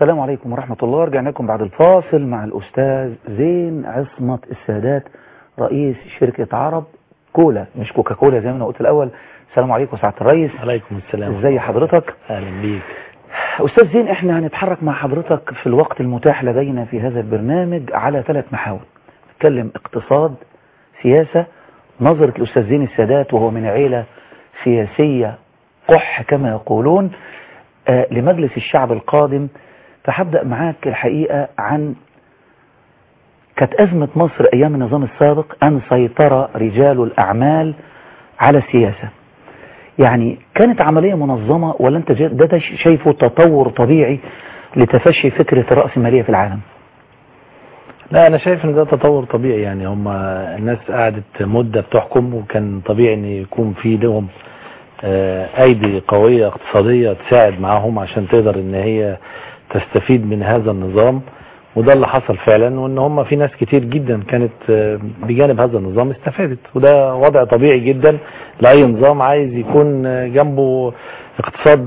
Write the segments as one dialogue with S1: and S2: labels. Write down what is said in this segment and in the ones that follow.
S1: السلام عليكم ورحمة الله. رجعنا لكم بعد الفاصل مع الأستاذ زين عصمت السادات رئيس شركة عرب كولا، مش كوكا كولا زي ما أنا قلت الأول. السلام عليكم سعادة الرئيس.
S2: عليكم السلام.
S1: ازي حضرتك؟
S2: أهلا بيك
S1: أستاذ زين. احنا هنتحرك مع حضرتك في الوقت المتاح لدينا في هذا البرنامج على 3 محاور. نتكلم اقتصاد، سياسة، نظرة الأستاذ زين السادات وهو من عيلة سياسية قح كما يقولون لمجلس الشعب القادم. فهبدأ معاك الحقيقة عن كانت أزمة مصر أيام النظام السابق أن سيطر رجال الأعمال على السياسة. يعني كانت عملية منظمة ولا أنت ده شايفه تطور طبيعي لتفشي فكرة الرأسمالية في العالم؟
S2: لا، أنا شايف إن ده تطور طبيعي. يعني هم الناس قعدت مدة بتحكم، وكان طبيعي إن يكون في لهم أيدي قوية اقتصادية تساعد معاهم عشان تقدر إن هي تستفيد من هذا النظام. وده اللي حصل فعلا، وإن هم في ناس كتير جدا كانت بجانب هذا النظام استفادت، وده وضع طبيعي جدا لأي نظام عايز يكون جنبه اقتصاد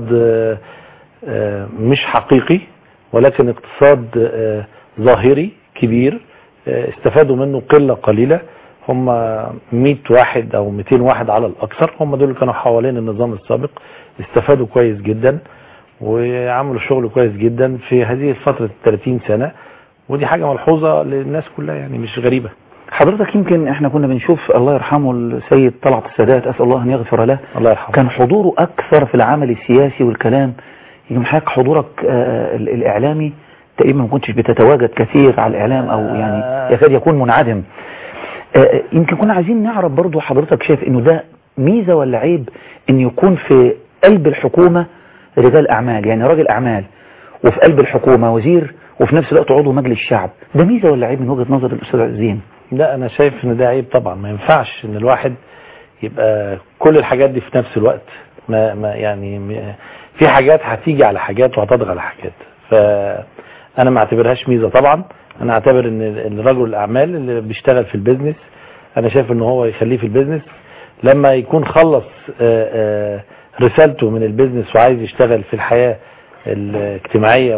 S2: مش حقيقي ولكن اقتصاد ظاهري كبير استفادوا منه قلة قليلة. هم 100 واحد او 200 واحد على الاكثر، هم دول اللي كانوا حوالين النظام السابق، استفادوا كويس جدا وعملوا شغل كويس جدا في هذه فترة 30 سنة، ودي حاجة ملحوظة للناس كلها، يعني مش غريبة.
S1: حضرتك يمكن احنا كنا بنشوف الله يرحمه السيد طلعت السادات، اسال الله ان يغفر له،
S2: الله يرحمه،
S1: كان حضوره اكثر في العمل السياسي والكلام. يمكن حضرتك حضورك الاعلامي تقريبا ما كنتش بتتواجد كثير على الاعلام، او يعني يكاد يكون منعدم. يمكن كنا عايزين نعرف برضو حضرتك شايف انه ده ميزة ولا عيب ان يكون في قلب الحكومة رجال اعمال، يعني راجل اعمال وفي قلب الحكومة وزير وفي نفس الوقت عضو مجلس الشعب، ده ميزة ولا عيب من وجهة نظر الاستاذ زين؟
S2: لا، انا شايف ان ده عيب طبعا. ما ينفعش ان الواحد يبقى كل الحاجات دي في نفس الوقت. في حاجات هتيجي على حاجات وهتضغط على حاجات، فانا ما اعتبرهاش ميزة طبعا. انا اعتبر ان رجل الاعمال اللي بيشتغل في البيزنس، انا شايف ان هو يخليه في البيزنس لما يكون خلص رسالته من البيزنس وعايز يشتغل في الحياة الاجتماعية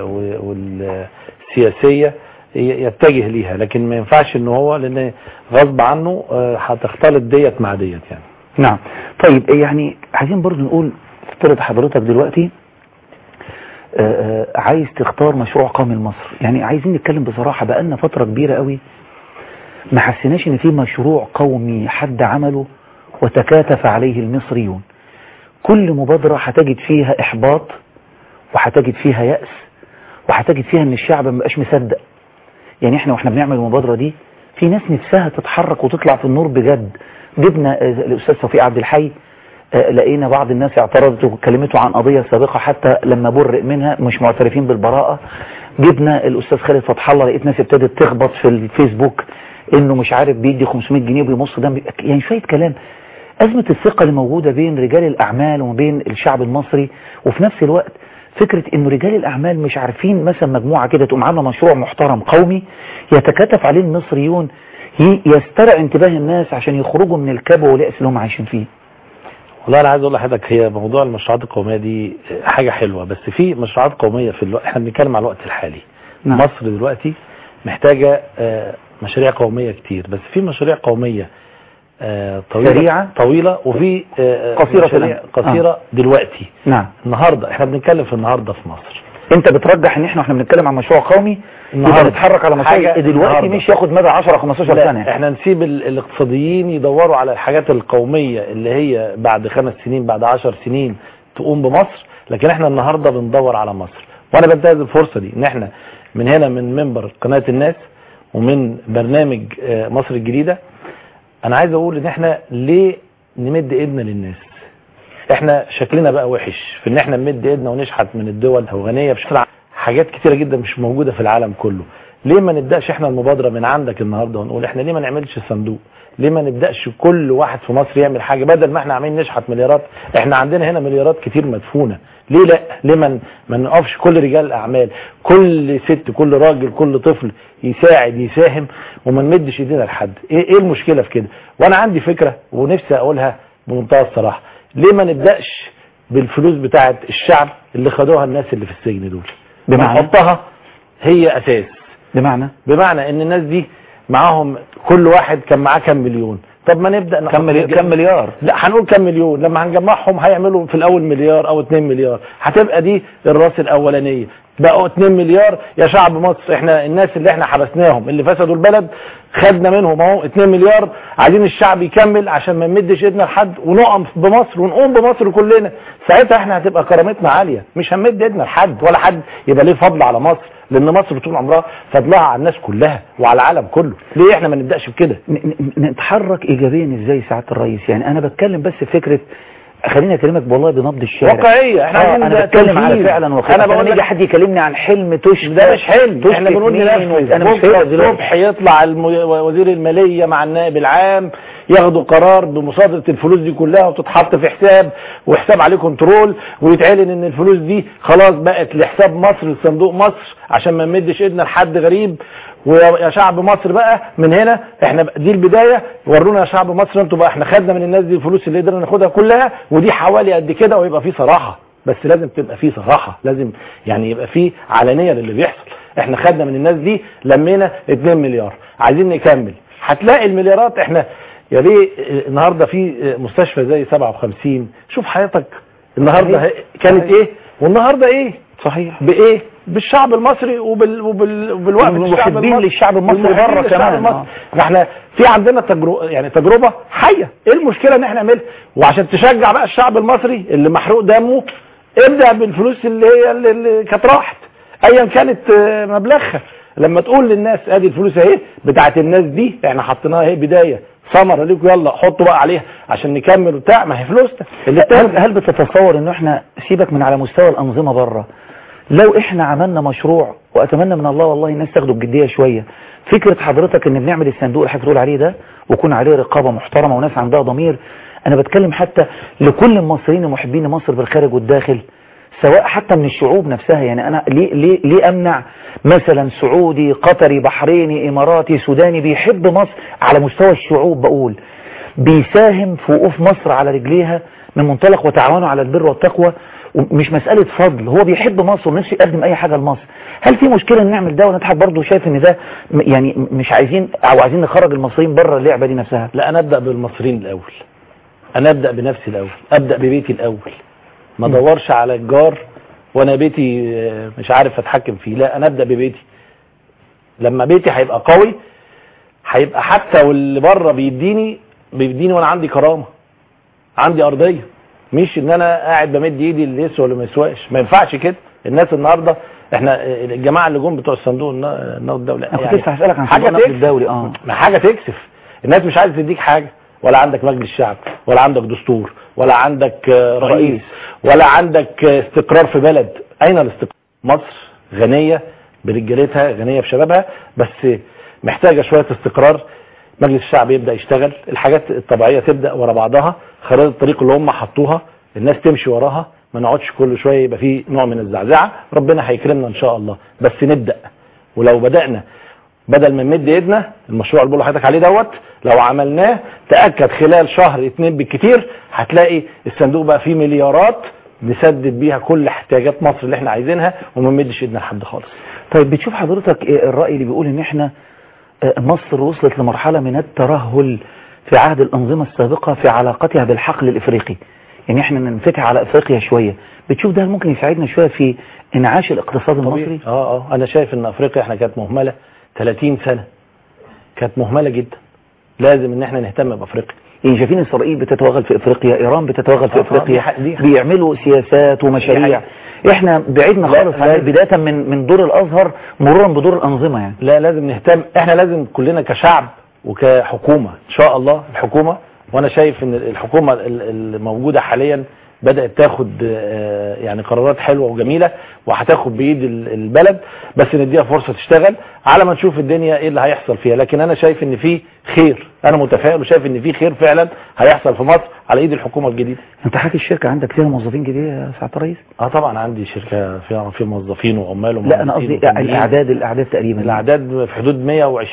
S2: والسياسية يتجه ليها. لكن ما ينفعش ان هو لان غصب عنه هتختلط ديت مع ديت يعني.
S1: نعم. طيب يعني عايزين برضو نقول افترض حضرتك دلوقتي عايز تختار مشروع قومي لمصر، يعني عايزين نتكلم بصراحة، بقالنا فترة كبيرة قوي ما حسيناش ان في مشروع قومي حد عمله وتكاتف عليه المصريون. كل مبادرة هتجد فيها احباط وهتجد فيها يأس وهتجد فيها ان الشعب ما بقاش مصدق. يعني احنا واحنا بنعمل المبادرة دي في ناس نفسها تتحرك وتطلع في النور بجد. جبنا الاستاذ توفيق عبد الحي، لقينا بعض الناس اعترضت وكلمته عن قضية سابقة حتى لما برئ منها مش معترفين بالبراءة. جبنا الأستاذ خالد فتح الله، لقيت ناس ابتدت تخبط في الفيسبوك انه مش عارف بيدي 500 جنيه وبيمص دم، يعني شوية كلام. أزمة الثقة اللي موجودة بين رجال الأعمال وبين الشعب المصري، وفي نفس الوقت فكرة انه رجال الأعمال مش عارفين مثلا مجموعة كده تقوم عاملة مشروع محترم قومي يتكاتف عليه المصريون يسترع انتباه الناس عشان يخرجوا من الكبوة واليأس اللي هم عايشين فيه.
S2: والله انا عايز اقول لحضرتك، هي موضوع المشروعات القوميه دي حاجه حلوه، بس في مشروعات قوميه في الوقت احنا بنتكلم على الوقت الحالي.
S1: نعم.
S2: مصر دلوقتي محتاجه مشاريع قوميه كتير، بس في مشاريع قوميه طويله وفي قصيره دلوقتي.
S1: نعم.
S2: النهارده احنا بنتكلم في النهارده في مصر.
S1: انت بترجح ان احنا بنتكلم عن مشروع قومي يبقى نتحرك على مشروع دلوقتي مش ياخد مدى 10 15 سنه.
S2: احنا نسيب الاقتصاديين يدوروا على الحاجات القوميه اللي هي بعد 5 سنين بعد 10 سنين تقوم بمصر، لكن احنا النهارده بندور على مصر. وانا بنتهز الفرصه دي ان احنا من هنا من منبر قناه الناس ومن برنامج مصر الجديده، انا عايز اقول ان احنا ليه نمد ايدنا للناس. احنا شكلنا بقى وحش في ان احنا نمد ايدنا ونشحت من الدول الغنيه بشكل حاجات كتيره جدا مش موجوده في العالم كله. ليه ما نبداش احنا المبادره من عندك النهارده ونقول احنا ليه ما نعملش صندوق؟ ليه ما نبداش كل واحد في مصر يعمل حاجه بدل ما احنا عاملين نشحت مليارات؟ احنا عندنا هنا مليارات كتير مدفونه. ليه لا؟ ليه ما نقفش كل رجال الاعمال، كل ست، كل راجل، كل طفل يساعد يساهم وما نمدش ايدينا لحد؟ ايه المشكله في كده؟ وانا عندي فكره ونفسي اقولها بمنتهى الصراحه، ليه ما نبداش بالفلوس بتاعه الشعب اللي خدوها الناس اللي في السجن دول؟ بنحطها هي اساس. بمعنى ان الناس دي معاهم كل واحد كان معاه كام مليون. طب ما نبدأ
S1: كم مليار؟
S2: لا هنقول كم مليون. لما هنجمعهم هيعملوا في الاول مليار او 2 مليار، هتبقى دي الراس الاولانية. بقوا 2 مليار يا شعب مصر. احنا الناس اللي احنا حبسناهم اللي فسدوا البلد خدنا منهم اهو 2 مليار. عايزين الشعب يكمل عشان ما نمدش ايدنا لحد ونقم بمصر ونقوم بمصر كلنا. ساعتها احنا هتبقى كرامتنا عالية، مش هنمد ايدنا لحد ولا حد يبقى ليه فضل على مصر، لان مصر طول عمرها فضلها على الناس كلها وعلى العالم كله. ليه احنا ما نبداش بكده؟
S1: نتحرك ايجابيا ازاي سعاده الرئيس؟ يعني انا بتكلم بس في فكره، خليني اكلمك والله بنبض الشارع
S2: واقعيه. احنا
S1: انا بتكلم على فعلا واقعيه.
S2: انا بقول
S1: لك حد يكلمني عن حلم تشفى،
S2: ده مش حلم. احنا بنقول لنفسنا
S1: انا مش فاهم دلوقتي
S2: الصبح يطلع وزير الماليه مع النائب العام ياخدوا قرار بمصادره الفلوس دي كلها وتتحط في حساب وحساب عليه كنترول، ويتعلن ان الفلوس دي خلاص بقت لحساب مصر لصندوق مصر عشان ما نمدش ايدنا لحد غريب. ويا شعب مصر بقى من هنا احنا دي البدايه، ورونا يا شعب مصر انتوا بقى احنا خدنا من الناس دي الفلوس اللي قدرنا ناخدها كلها، ودي حوالي قد كده، ويبقى في صراحه. بس لازم تبقى في صراحه، لازم يعني يبقى في علانيه للي بيحصل. احنا خدنا من الناس دي لمينا 2 مليار، عايزين نكمل. هتلاقي المليارات. احنا يا ليه النهارده في مستشفى زي 57، شوف حياتك النهارده كانت ايه والنهارده ايه.
S1: صحيح.
S2: بايه؟ بالشعب المصري وبالوقت
S1: للشعب المصري بره كمان.
S2: احنا في عندنا تجربه حيه. ايه المشكله ان احنا نعملها؟ وعشان تشجع بقى الشعب المصري اللي محروق دمه، ابدا بالفلوس اللي كانت راحت ايا كانت مبلغها. لما تقول للناس ادي الفلوس اهي بتاعت الناس دي احنا حطيناها اهي بدايه ثمره ليكم، يلا حطوا بقى عليها عشان نكمل وبتاع. ما هي فلوسنا.
S1: هل بتتصور انه احنا سيبك من على مستوى الانظمه بره، لو احنا عملنا مشروع، واتمنى من الله والله الناس تاخده بجديه شويه، فكره حضرتك ان بنعمل الصندوق اللي حضرتك بتقول عليه ده ويكون عليه رقابه محترمه وناس عندها ضمير. انا بتكلم حتى لكل المصريين ومحبين مصر بالخارج والداخل، سواء حتى من الشعوب نفسها. يعني انا ليه امنع مثلا سعودي، قطري، بحريني، اماراتي، سوداني بيحب مصر على مستوى الشعوب، بقول بيساهم في وقوف مصر على رجليها من منطلق وتعاونوا على البر والتقوى، ومش مسألة فضل، هو بيحب مصر ونفسه يقدم اي حاجة لمصر. هل في مشكلة ان نعمل ده؟ ونضحك برضه شايف ان ده يعني مش عايزين او عايزين نخرج المصريين بره اللعبة دي نفسها؟
S2: لا، انا ابدأ بالمصريين الاول، انا ابدأ بنفسي الاول، ابدأ ببيتي الاول، ما ادورش على الجار وانا بيتي مش عارف اتحكم فيه. لا، انا ابدأ ببيتي. لما بيتي هيبقى قوي هيبقى حتى واللي بره بيديني وانا عندي كرامة، عندي ارضية، مش ان انا قاعد بمد ايدي اللي يسوى ولا ما يسواش. ما ينفعش كده. الناس النهارده احنا الجماعه اللي جم بتوع الصندوق النقد الدولي،
S1: انا كنت لسه هسالك عن
S2: حاجه
S1: النقد الدولي.
S2: ما حاجه تكسف. الناس مش عايزه تديك حاجه، ولا عندك مجلس شعب، ولا عندك دستور، ولا عندك رئيس، ولا عندك استقرار في بلد. اين الاستقرار؟ مصر غنيه برجالتها، غنيه بشبابها، بس محتاجه شويه استقرار. مجلس الشعب يبدا يشتغل، الحاجات الطبيعيه تبدا ورا بعضها، خريطه الطريق اللي هم حطوها الناس تمشي وراها، ما نقعدش كل شويه يبقى في نوع من الزعزعه. ربنا هيكرمنا ان شاء الله، بس نبدا. ولو بدانا بدل ما نمد ايدنا، المشروع اللي بقول لحضرتك عليه دوت لو عملناه تاكد خلال شهر 2 بالكتير هتلاقي الصندوق بقى فيه مليارات نسدد بيها كل احتياجات مصر اللي احنا عايزينها وما نمدش ايدنا لحد خالص.
S1: طيب بتشوف حضرتك الراي اللي بيقول ان احنا مصر وصلت لمرحلة من الترهل في عهد الأنظمة السابقة في علاقتها بالحقل الإفريقي، يعني احنا ننفتح على إفريقيا شوية، بتشوف ده ممكن يساعدنا شوية في انعاش الاقتصاد المصري؟
S2: أنا شايف ان أفريقيا احنا كانت مهملة 30 سنة، كانت مهملة جدا. لازم ان احنا نهتم بأفريقيا.
S1: يعني شايفين إسرائيل بتتوغل في إفريقيا، إيران بتتوغل في إفريقيا، بيعملوا سياسات ومشاريع. احنا بعيدنا خالص عن بداية من دور الأزهر مرورا بدور الأنظمة. يعني
S2: لا، لازم نهتم. احنا لازم كلنا كشعب وكحكومة ان شاء الله الحكومة، وانا شايف ان الحكومة الموجودة حاليا بدأت تاخد يعني قرارات حلوة وجميلة، وهتاخد بإيد البلد، بس نديها فرصة تشتغل على ما نشوف الدنيا ايه اللي هيحصل فيها. لكن انا شايف ان في خير، انا متفائل وشايف ان في خير فعلا هيحصل في مصر على ايد الحكومة الجديدة.
S1: انت حاجة الشركة عندك فيها موظفين جديد يا سعادة الرئيس؟
S2: طبعا عندي شركة فيها موظفين وعمال
S1: لا انا قصدي الاعداد تقريبا.
S2: الاعداد في حدود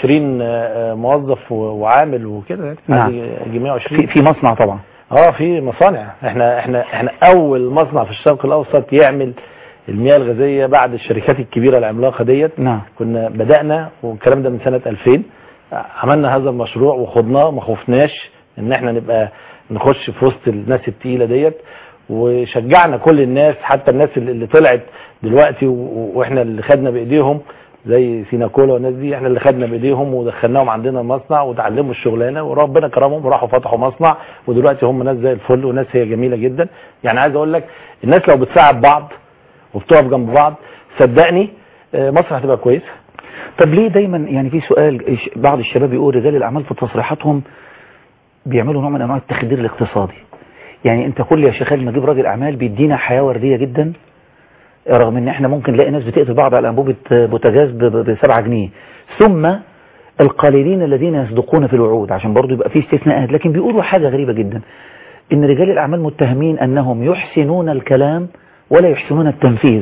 S2: 120 موظف وعامل وكده.
S1: نعم.
S2: 120
S1: في مصنع طبعا.
S2: في مصانع. احنا اول مصنع في الشرق الاوسط يعمل المياه الغازيه بعد الشركات الكبيره العملاقه ديت.
S1: نعم.
S2: كنا بدانا والكلام ده من سنه 2000 عملنا هذا المشروع وخدناه، ما خفناش ان احنا نبقى نخش في وسط الناس التقيله ديت، وشجعنا كل الناس حتى الناس اللي طلعت دلوقتي واحنا اللي خدنا بايديهم زي سيناكولا والناس دي، احنا اللي خدنا بايديهم ودخلناهم عندنا المصنع وتعلموا الشغلانه وربنا كرمهم وراحوا فتحوا مصنع، ودلوقتي هم ناس زي الفل وناس هي جميله جدا. يعني عايز اقول لك الناس لو بتساعد بعض وبتقف جنب بعض صدقني مصر هتبقى كويسه.
S1: طب ليه دايما يعني في سؤال بعض الشباب يقول رجال الاعمال في تصريحاتهم بيعملوا نوع من انواع التخدير الاقتصادي؟ يعني انت كل يا شيخ ما تجيب راجل اعمال بيدينا حياه ورديه جدا، رغم ان احنا ممكن نلاقي ناس بتقتل بعض على انبوبه بوتاجاز ب7 جنيه، ثم القليلين الذين يصدقون في الوعود عشان برضو يبقى في استثناءات، لكن بيقولوا حاجه غريبه جدا ان رجال الاعمال متهمين انهم يحسنون الكلام ولا يحسنون التنفيذ.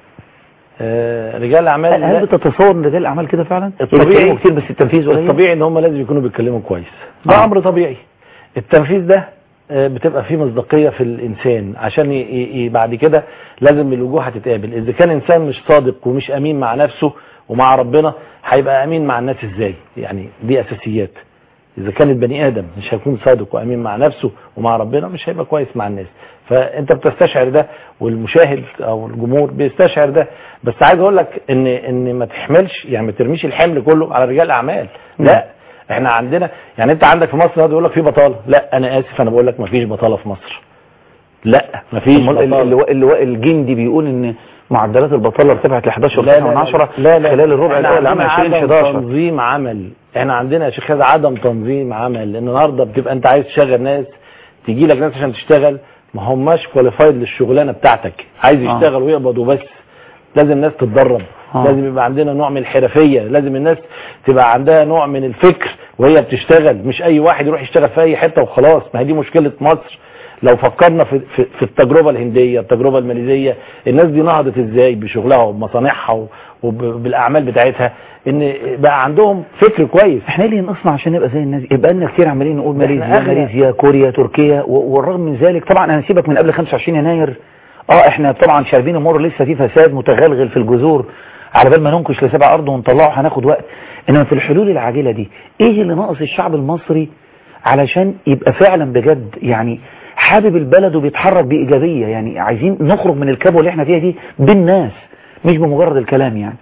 S2: رجال الاعمال
S1: هل بتتصور ان رجال الاعمال كده فعلا؟
S2: الطبيعي
S1: كتير بس التنفيذ قليل.
S2: الطبيعي ان هم لازم يكونوا بيتكلموا كويس، ده امر طبيعي. التنفيذ ده بتبقى فيه مصداقيه في الانسان عشان بعد كده لازم الوجوه هتتقابل. اذا كان انسان مش صادق ومش امين مع نفسه ومع ربنا هيبقى امين مع الناس ازاي؟ يعني دي اساسيات. اذا كان البني ادم مش هيكون صادق وامين مع نفسه ومع ربنا مش هيبقى كويس مع الناس. فانت بتستشعر ده والمشاهد او الجمهور بيستشعر ده. بس عايز اقول لك ان ما تحملش، يعني ما ترميش الحمل كله على رجال الاعمال. لا، احنا عندنا، يعني انت عندك في مصر يقول لك في بطاله. لا انا اسف، انا بقول لك ما فيش بطاله في مصر. لا ما فيش بطاله.
S1: اللواء الجندي بيقول ان معدلات البطاله ارتفعت ل 11 من 10 خلال الربع الاول عام 2011.
S2: تنظيم عمل. احنا عندنا يا شيخ عدم تنظيم عمل. لان النهارده بتبقى انت عايز تشغل ناس، تيجي لك ناس عشان تشتغل ما هماش كواليفايد للشغلانه بتاعتك، عايز يشتغل ويقبض وبس. لازم الناس تتدرب، لازم يبقى عندنا نوع من الحرفيه، لازم الناس تبقى عندها نوع من الفكر وهي بتشتغل، مش اي واحد يروح يشتغل في اي حته وخلاص. ما هي دي مشكله مصر. لو فكرنا في التجربه الهنديه، التجربه الماليزيه، الناس دي نهضت ازاي بشغلها وبمصانعها وبالاعمال بتاعتها، ان بقى عندهم فكر كويس.
S1: احنا ليه نصنع عشان نبقى زي الناس؟ يبقى لنا كتير عمالين نقول ماليزيا كوريا تركيا، والرغم من ذلك طبعا انا هسيبك من قبل 25 يناير. احنا طبعا شاربين امور لسه في فساد متغلغل في الجذور، على بال ما ننكش لسبع ارض ونطلعه هناخد وقت. انما في الحلول العاجله دي ايه اللي ناقص الشعب المصري علشان يبقى فعلا بجد يعني حابب البلد وبيتحرك بإيجابية؟ يعني عايزين نخرج من الكبوة اللي احنا فيها دي بالناس مش بمجرد الكلام. يعني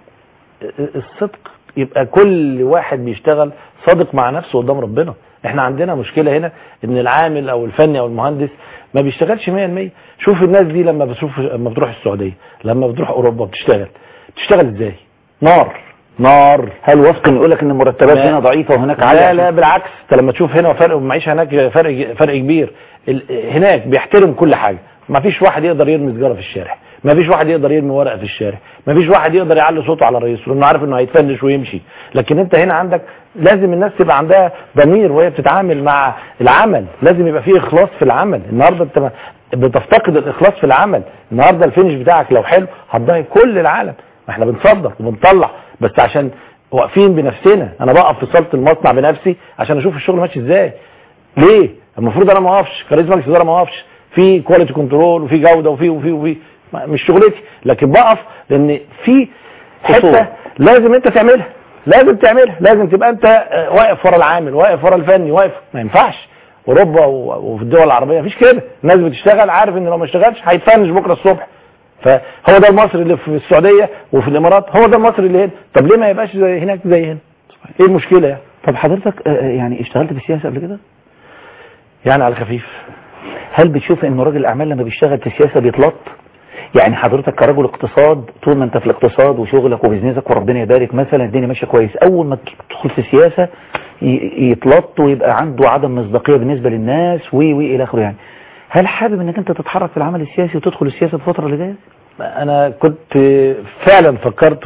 S2: الصدق، يبقى كل واحد بيشتغل صادق مع نفسه قدام ربنا. احنا عندنا مشكلة هنا ان العامل او الفني او المهندس ما بيشتغلش 100%. شوف الناس دي لما بتروح السعودية، لما بتروح اوروبا بتشتغل ازاي؟ نار.
S1: هل وفقا يقول لك ان المرتبات هنا ضعيفة وهناك عالية؟
S2: لا بالعكس، انت لما تشوف هنا فرق المعيشة هناك فرق كبير. هناك بيحترم كل حاجة. ما فيش واحد يقدر يرمي سجارة في الشارع، ما فيش واحد يقدر يرمي ورقة في الشارع، ما فيش واحد يقدر يعلي صوته على رئيسه لانه عارف انه هيتفنش ويمشي. لكن انت هنا عندك لازم الناس تبقى عندها ضمير وهي بتتعامل مع العمل، لازم يبقى فيه اخلاص في العمل. النهارده انت بتفتقد الاخلاص في العمل. النهارده الفينش بتاعك لو حلو هتضايق كل العالم. احنا بنصدر وبنطلع بس عشان واقفين بنفسنا. انا بقف في صاله المصنع بنفسي عشان اشوف الشغل ماشي ازاي. ليه؟ المفروض انا ما اقفش كرئيس مجلس اداره، ما اقفش في كواليتي كنترول وفي جوده وفي مش شغلتي، لكن بقف لان في حته لازم انت تعملها، لازم تبقى انت واقف ورا العامل، واقف ورا الفني، واقف. ما ينفعش اوروبا وفي الدول العربيه مفيش كده. الناس بتشتغل عارف ان لو ما اشتغلش هيتفنش بكره الصبح. فهو ده المصري اللي في السعوديه وفي الامارات، هو ده المصري اللي هنا. طب ليه ما يبقاش زي هناك زي هنا؟ ايه المشكله يعني؟
S1: طب حضرتك يعني اشتغلت في السياسه قبل كده؟
S2: يعني على خفيف.
S1: هل بتشوف ان راجل الاعمال لما بيشتغل في السياسه بيتلط؟ يعني حضرتك كرجل اقتصاد طول ما انت في الاقتصاد وشغلك وبزنسك وربنا يبارك مثلا الدنيا ماشيه كويس، اول ما تدخل في السياسه يتلط ويبقى عنده عدم مصداقيه بالنسبه للناس الى اخره. يعني هل حابب انك انت تتحرك في العمل السياسي وتدخل السياسه الفتره اللي جايه؟
S2: انا كنت فعلا فكرت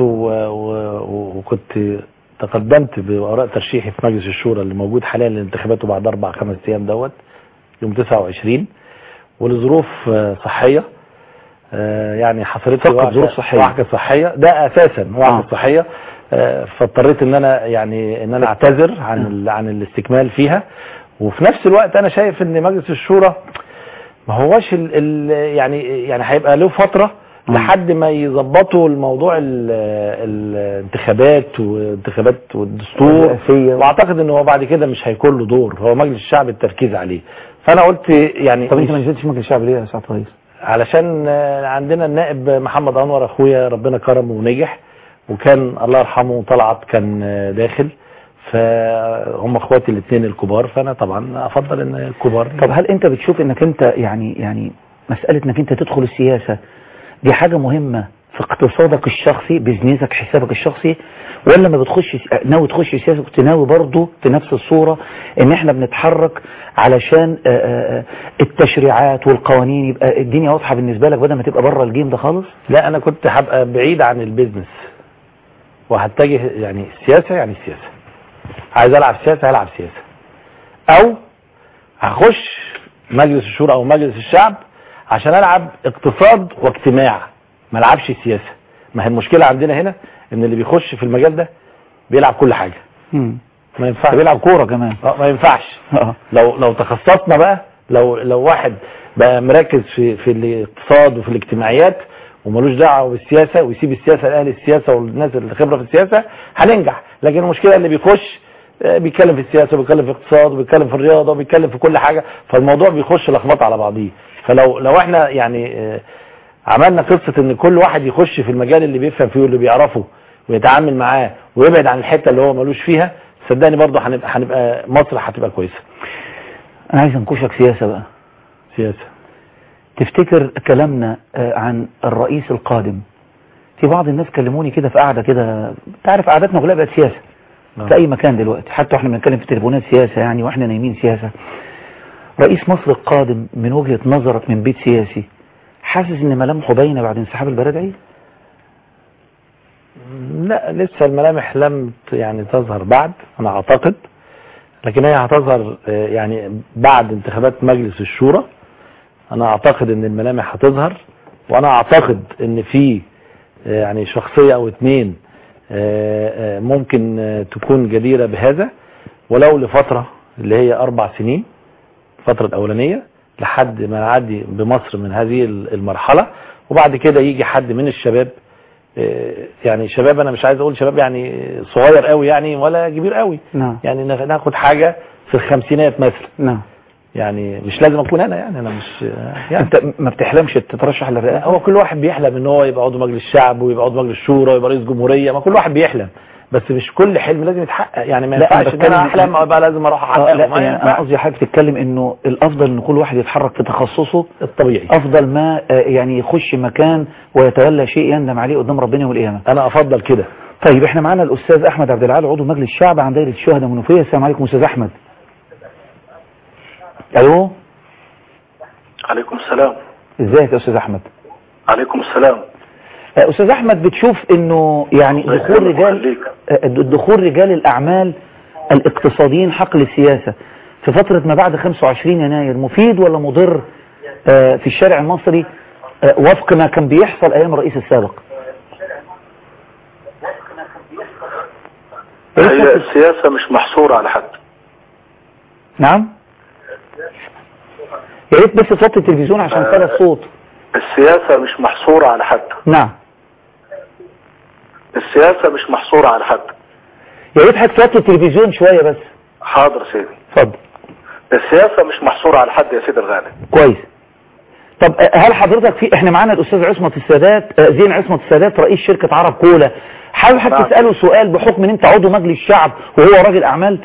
S2: وكنت تقدمت بوراء ترشيحي في مجلس الشورى اللي موجود حاليا لانتخاباته بعد 4-5 ايام يوم 29، ولظروف صحيه يعني حصلت لي
S1: ظروف
S2: صحيه ده اساسا وعكه صحيه. فاضطريت ان انا اعتذر عن الاستكمال فيها. وفي نفس الوقت انا شايف ان مجلس الشورى ما هوش يعني هيبقى له فتره لحد ما يظبطوا الموضوع الانتخابات والدستور، واعتقد ان هو بعد كده مش هيكون له دور، هو مجلس الشعب التركيز عليه. فانا قلت يعني
S1: طب انت ما نزلتش مجلس الشعب ليه يا سعاده الرئيس؟
S2: علشان عندنا النائب محمد انور اخويا ربنا كرمه ونجح، وكان الله يرحمه طلعت كان داخل، فهم اخواتي الاثنين الكبار، فانا طبعا افضل ان الكبار.
S1: طب هل انت بتشوف انك انت يعني مسألة انك انت تدخل السياسة دي حاجة مهمة في اقتصادك الشخصي، بزنسك، حسابك الشخصي، ولا ما بتخش ناوي تخش السياسة كنت ناوي برضه في نفس الصورة ان احنا بنتحرك علشان التشريعات والقوانين يبقى الدنيا واضحة بالنسبة لك بدل ما تبقى بره الجيم ده خالص؟
S2: لا، انا كنت هبقى بعيد عن البيزنس وهتجه يعني السياسة، يعني السياسة عايز العب سياسة هلعب سياسة، او هخش مجلس الشورى او مجلس الشعب عشان العب اقتصاد واجتماع، ما العبش سياسة. ما هي المشكلة عندنا هنا ان اللي بيخش في المجال ده بيلعب كل حاجة. ما ينفعش
S1: بيلعب كورة كمان.
S2: ما ينفعش. لو تخصصنا بقى، لو واحد بقى مركز في الاقتصاد وفي الاجتماعيات وملوش دعوه بالسياسه، ويسيب السياسه لاهل السياسه والناس اللي خبره في السياسه، هننجح. لكن المشكله اللي بيخش بيتكلم في السياسه وبيتكلم في الاقتصاد وبيتكلم في الرياضه وبيتكلم في كل حاجه، فالموضوع بيخش لخبطه على بعضيه. فلو احنا يعني عملنا قصه ان كل واحد يخش في المجال اللي بيفهم فيه واللي بيعرفه ويتعامل معاه ويبعد عن الحته اللي هو ملوش فيها، صدقني برضه هنبقى مصر هتبقى كويسه.
S1: انا عايز انكشك سياسه بقى.
S2: سياسه.
S1: تفتكر كلامنا عن الرئيس القادم، في بعض الناس كلموني كده في قعده كده، تعرف قعدتنا كلها بقت سياسه في اي مكان دلوقتي، حتى احنا بنتكلم في تليفونات سياسه يعني، واحنا نايمين سياسه. رئيس مصر القادم من وجهه نظرك من بيت سياسي، حاسس ان ملامحه باينه بعد انسحاب البرادعي؟
S2: لا، لسه الملامح لم يعني تظهر بعد، انا اعتقد، لكن هي هتظهر يعني بعد انتخابات مجلس الشورى. انا اعتقد ان الملامح هتظهر، وانا اعتقد ان في يعني شخصية او اتنين ممكن تكون جديرة بهذا، ولو لفترة اللي هي 4 سنين، الفترة الاولانية لحد ما نعدي بمصر من هذه المرحلة، وبعد كده يجي حد من الشباب، يعني شباب، انا مش عايز اقول شباب يعني صغير قوي يعني ولا كبير قوي، يعني ناخد حاجة في الخمسينات مثلا. يعني مش لازم اكون انا، يعني انا مش يعني.
S1: انت ما بتحلمش تترشح للرئاسه؟
S2: هو كل واحد بيحلم ان هو يبقى عضو مجلس الشعب ويبقى عضو مجلس الشورى ويبقى رئيس جمهوريه، ما كل واحد بيحلم، بس مش كل حلم لازم يتحقق. يعني ما ينفعش ان انا احلم ابقى لازم اروح احققه.
S1: لا يعني انا قصدي حضرتك تتكلم انه الافضل ان كل واحد يتحرك في تخصصه
S2: الطبيعي،
S1: افضل ما يعني يخش مكان ويتولى شيء يندم عليه قدام ربنا يوم القيامه.
S2: انا افضل كده.
S1: طيب احنا معانا الاستاذ احمد عبد العال عضو مجلس الشعب عن دايره الشهداء منوفيه. السلام عليكم استاذ احمد. الو.
S3: عليكم السلام.
S1: ازيك يا استاذ احمد؟
S3: عليكم السلام.
S1: استاذ احمد، بتشوف انه يعني دخول رجال الاعمال الاقتصاديين حقل السياسة في فترة ما بعد 25 يناير مفيد ولا مضر في الشارع المصري وفق ما كان بيحصل ايام الرئيس السابق؟
S3: هي السياسة مش محصورة على حد.
S1: نعم، يا ريت بس توطي التلفزيون عشان تلاقي الصوت.
S3: السياسة مش محصورة على حد.
S1: نعم،
S3: السياسة مش محصورة على حد.
S1: يا ريت حضرتك توطي التلفزيون شوية بس.
S3: حاضر سيدي.
S1: اتفضل.
S3: السياسة مش محصورة على حد يا سيدي الغالي.
S1: كويس. طب هل حضرتك احنا معانا الاستاذ عصمت السادات، زين عصمت السادات رئيس شركة عرب كولا، حابب حضرتك تسأله سؤال بحكم ان انت عضو مجلس الشعب وهو راجل اعمال؟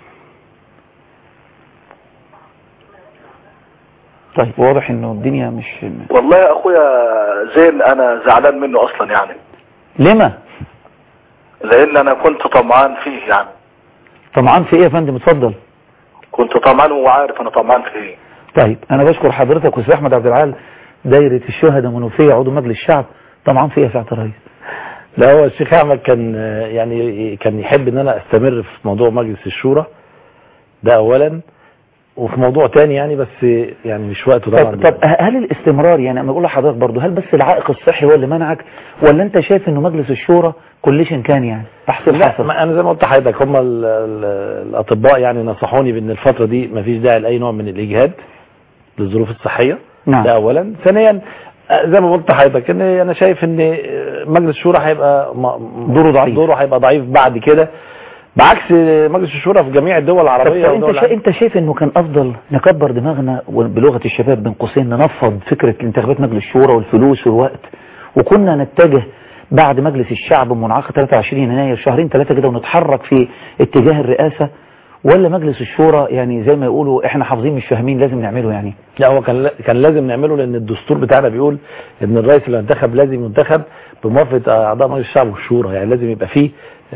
S1: طيب واضح انه الدنيا مش.
S3: والله يا اخويا زين انا زعلان منه اصلا يعني.
S1: لما؟
S3: لان انا كنت طمعان فيه يعني.
S1: طمعان في ايه يا فندم؟ اتفضل.
S3: كنت طمعان وهو عارف انا طمعان في ايه.
S1: طيب انا بشكر حضرتك واستاذ احمد عبد العال دايرة الشهداء منوفية عضو مجلس الشعب. طمعان في ايه يا سعادة الرئيس؟
S2: لا، هو الشيخ احمد كان يحب ان انا استمر في موضوع مجلس الشورى ده اولا، وفي موضوع تاني يعني بس يعني مش وقته طبعا.
S1: طب هل الاستمرار يعني انا بقول لحضرتك برضه هل بس العائق الصحي هو اللي منعك، ولا انت شايف انه مجلس الشورى كلشن كان يعني تحصيل حصل؟
S2: لا، انا زي ما قلت لحضرتك هم الاطباء يعني نصحوني بان الفتره دي مفيش داعي لاي نوع من الاجهاد للظروف الصحيه.
S1: نعم.
S2: ده اولا. ثانيا زي ما قلت لحضرتك ان انا شايف ان مجلس الشورى هيبقى دوره هيبقى ضعيف بعد كده، بعكس مجلس الشورى في جميع الدول العربيه.
S1: انت شايف انه كان افضل نكبر دماغنا وبلغه الشباب بين قوسين ننفض فكره انتخابات مجلس الشورى والفلوس والوقت، وكنا نتجه بعد مجلس الشعب منعقد 23 يناير شهرين 3 كده ونتحرك في اتجاه الرئاسه، ولا مجلس الشورى يعني زي ما يقولوا احنا حافظين مش فاهمين لازم نعمله؟ يعني
S2: لا، هو كان لازم نعمله، لان الدستور بتاعنا بيقول ان الرئيس اللي ينتخب لازم ينتخب بموافقه اعضاء مجلس الشعب والشورى، يعني لازم يبقى فيه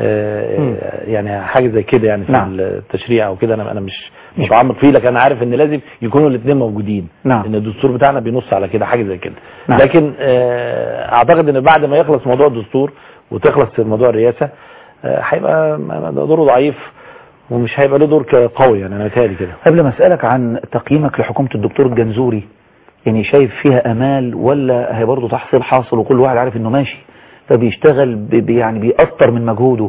S2: يعني حاجه زي كده يعني في التشريع او كده. انا مش بعمق فيه، لكن انا عارف ان لازم يكونوا الاثنين موجودين، ان الدستور بتاعنا بينص على كده حاجه زي كده. لكن اعتقد ان بعد ما يخلص موضوع الدستور وتخلص موضوع الرئاسه هيبقى دوره ضعيف ومش هيبقى له دور قوي، يعني انا متهيألي كده.
S1: قبل ما اسالك عن تقييمك لحكومه الدكتور الجنزوري، يعني شايف فيها امال ولا هي برضه تحصيل حاصل وكل واحد عارف انه ماشي فبيشتغل يعني بيأثر من مجهوده؟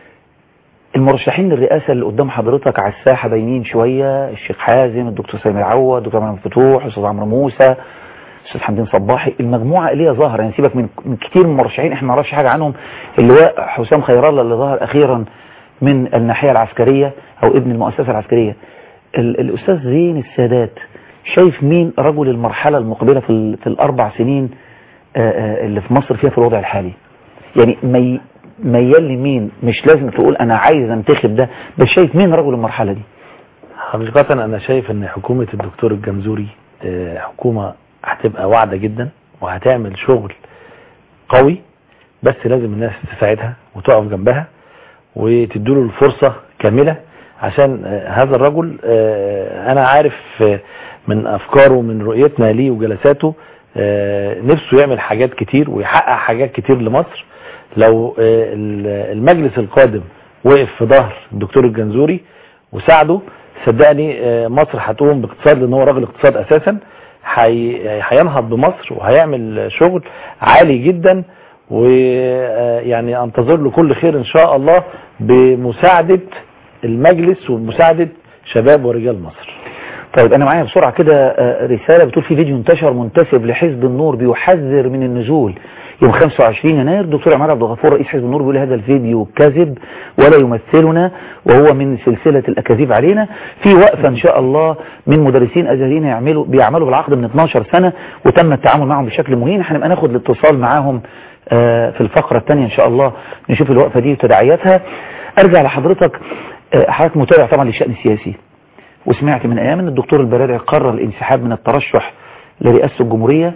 S1: المرشحين للرئاسه اللي قدام حضرتك على الساحه باينين شويه، الشيخ حازم، الدكتور سامي العوض، الدكتور محمد فتوح، الاستاذ عمرو موسى، الاستاذ حمدين صباحي، المجموعه اللي هي ظاهره، يعني سيبك من كتير من المرشحين احنا ما نعرفش حاجه عنهم، اللواء حسام خير الله اللي ظهر اخيرا من الناحيه العسكريه او ابن المؤسسه العسكريه. الاستاذ زين السادات، شايف مين رجل المرحله المقبله في الاربع سنين اللي في مصر فيها في الوضع الحالي؟ يعني ميال لمين؟ مش لازم تقول انا عايز انتخب ده، بس شايف مين رجل المرحله دي؟
S2: حقيقه انا شايف ان حكومه الدكتور الجنزوري حكومه هتبقى واعده جدا وهتعمل شغل قوي، بس لازم الناس تساعدها وتقف جنبها وتديله الفرصة كاملة، عشان هذا الرجل انا عارف من افكاره ومن رؤيتنا ليه وجلساته نفسه يعمل حاجات كتير ويحقق حاجات كتير لمصر. لو المجلس القادم وقف في ظهر الدكتور الجنزوري وساعده، صدقني مصر هتقوم باقتصاد، لان هو راجل اقتصاد اساسا، هينهض بمصر وهيعمل شغل عالي جدا، ويعني انتظر له كل خير ان شاء الله بمساعدة المجلس ومساعدة شباب ورجال مصر.
S1: طيب انا معايا بسرعة كده رسالة بتقول في فيديو انتشر منتسب لحزب النور بيحذر من النزول يوم 25 يناير. دكتور عماد عبد الغفور رئيس حزب النور بيقول هذا الفيديو كذب ولا يمثلنا وهو من سلسلة الأكاذيب علينا. في وقفة ان شاء الله من مدرسين ازهريين بيعملوا بالعقد من 12 سنة وتم التعامل معهم بشكل مهين. احنا نبقى ناخد الاتصال معاهم في الفقرة الثانية ان شاء الله، نشوف الوقفة دي وتداعياتها. ارجع لحضرتك، حضرتك متابع طبعا للشأن السياسي، وسمعت من ايام ان الدكتور البرادعي قرر الانسحاب من الترشح لرئاسة الجمهورية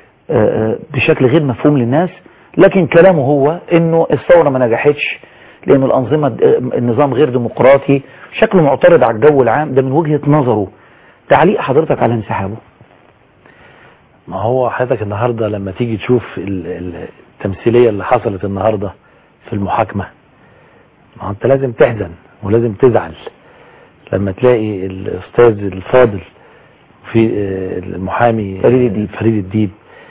S1: بشكل غير مفهوم للناس، لكن كلامه هو انه الثورة ما نجحتش لانه النظام غير ديمقراطي، شكله معترض على الجو العام ده من وجهة نظره. تعليق حضرتك على انسحابه؟
S2: ما هو حضرتك النهاردة لما تيجي تشوف التمثيلية اللي حصلت النهاردة في المحاكمة، ما انت لازم تحزن ولازم تزعل لما تلاقي الاستاذ الفاضل في المحامي فريد الديب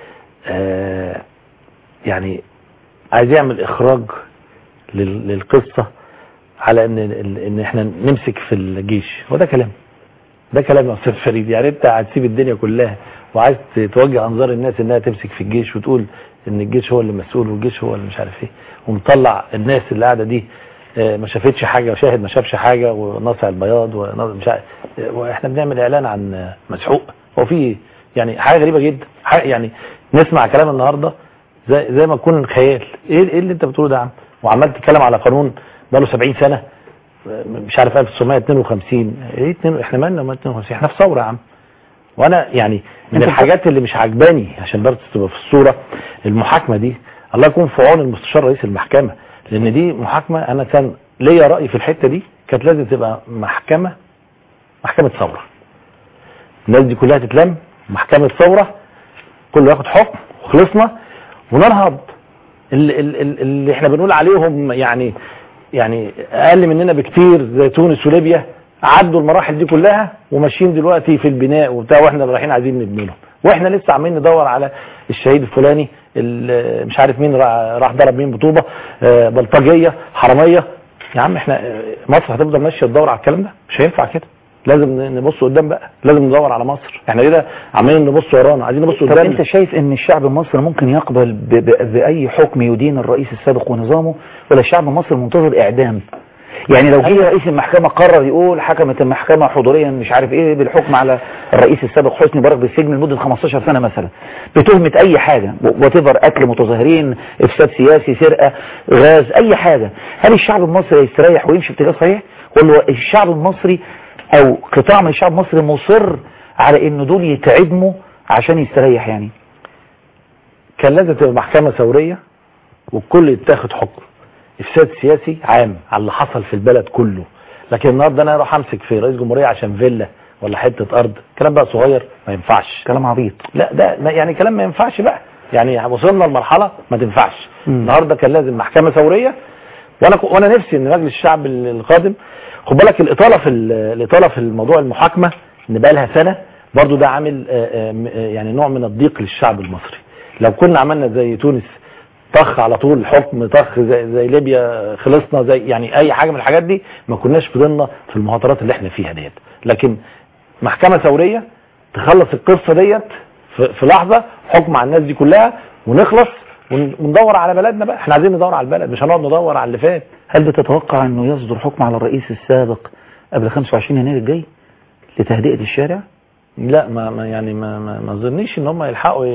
S2: يعني عايز يعمل اخراج للقصة على ان احنا نمسك في الجيش. وده كلام يا استاذ فريد، يعني انت هتسيب الدنيا كلها وعايز توجه انظار الناس انها تمسك في الجيش وتقول ان الجيش هو اللي مسؤول والجيش هو اللي مش عارف ايه، ومطلع الناس اللي قاعده دي ما شافتش حاجه وشاهد ما شافش حاجه وناصع البياض مش عارف، واحنا بنعمل اعلان عن مسحوق. هو في يعني حاجه غريبه جدا، يعني نسمع كلام النهارده زي ما تكون خيال. ايه اللي انت بتقوله ده يا عم؟ وعمال تتكلم على قانون بقاله 70 سنه مش عارف 1952 ايه احنا مالنا 52؟ احنا في ثوره يا عم. وانا يعني من الحاجات اللي مش عجباني عشان برضه تبقى في الصوره المحاكمه دي، الله يكون في عون المستشار رئيس المحكمه، لان دي محاكمه انا كان ليا راي في الحته دي، كانت لازم تبقى محكمه ثوره. الناس دي كلها تتلم محكمه ثوره، كله ياخد حكم وخلصنا وننهض. اللي احنا بنقول عليهم يعني اقل مننا بكتير زي تونس وليبيا عدوا المراحل دي كلها وماشيين دلوقتي في البناء وبتاع، واحنا رايحين عايزين نبني لهم، واحنا لسه عمالين ندور على الشهيد الفلاني مش عارف مين راح ضرب مين بطوبه بلطجيه حراميه. يا عم احنا مصر هتفضل ماشيه تدور على الكلام ده؟ مش هينفع كده. لازم نبص قدام بقى، لازم ندور على مصر. احنا كده عمالين نبص ورانا، عايزين نبص قدام.
S1: طب انت شايف ان الشعب المصري ممكن يقبل باي حكم يدين الرئيس السابق ونظامه، ولا الشعب المصري منتظر اعدام؟ يعني لو جه رئيس المحكمة قرر يقول حكمت المحكمة حضوريا مش عارف ايه بالحكم على الرئيس السابق حسني مبارك بالسجن لمدة 15 سنة مثلا بتهمة اي حاجة، وتظهر قتل متظاهرين، افساد سياسي، سرقة، غاز، اي حاجة، هل الشعب المصري يستريح ويمشي باتجاه صحيح، ولا الشعب المصري او قطاع من الشعب المصري مصر على ان دول يتعدموا عشان يستريح؟ يعني
S2: كان لازم تبقى محكمة ثورية والكل يتاخد حكم افساد سياسي عام على اللي حصل في البلد كله. لكن النهارده انا اروح امسك في رئيس جمهورية عشان فيلا ولا حتة ارض، كلام بقى صغير ما ينفعش،
S1: كلام عبيط.
S2: لا ده يعني كلام ما ينفعش بقى، يعني وصلنا لمرحلة ما تنفعش. النهارده كان لازم محكمة ثورية، وانا نفسي ان مجلس الشعب القادم، خد بالك الاطالة في الموضوع المحاكمة ان بقى لها سنة، برضو ده عامل يعني نوع من الضيق للشعب المصري. لو كنا عملنا زي تونس طخ على طول الحكم، طخ زي ليبيا خلصنا، زي يعني اي حاجة من الحاجات دي، ما كناش فضلنا في المهاترات اللي احنا فيها ديت. لكن محكمة ثورية تخلص القصة ديت في لحظة، حكم على الناس دي كلها ونخلص وندور على بلدنا بقى. احنا عايزين ندور على البلد، مش هنقعد ندور على اللي فات.
S1: هل بتتوقع انه يصدر حكم على الرئيس السابق قبل 25 يناير الجاي لتهدئة الشارع؟
S2: لا ما اظنيش ان هم يلحقوا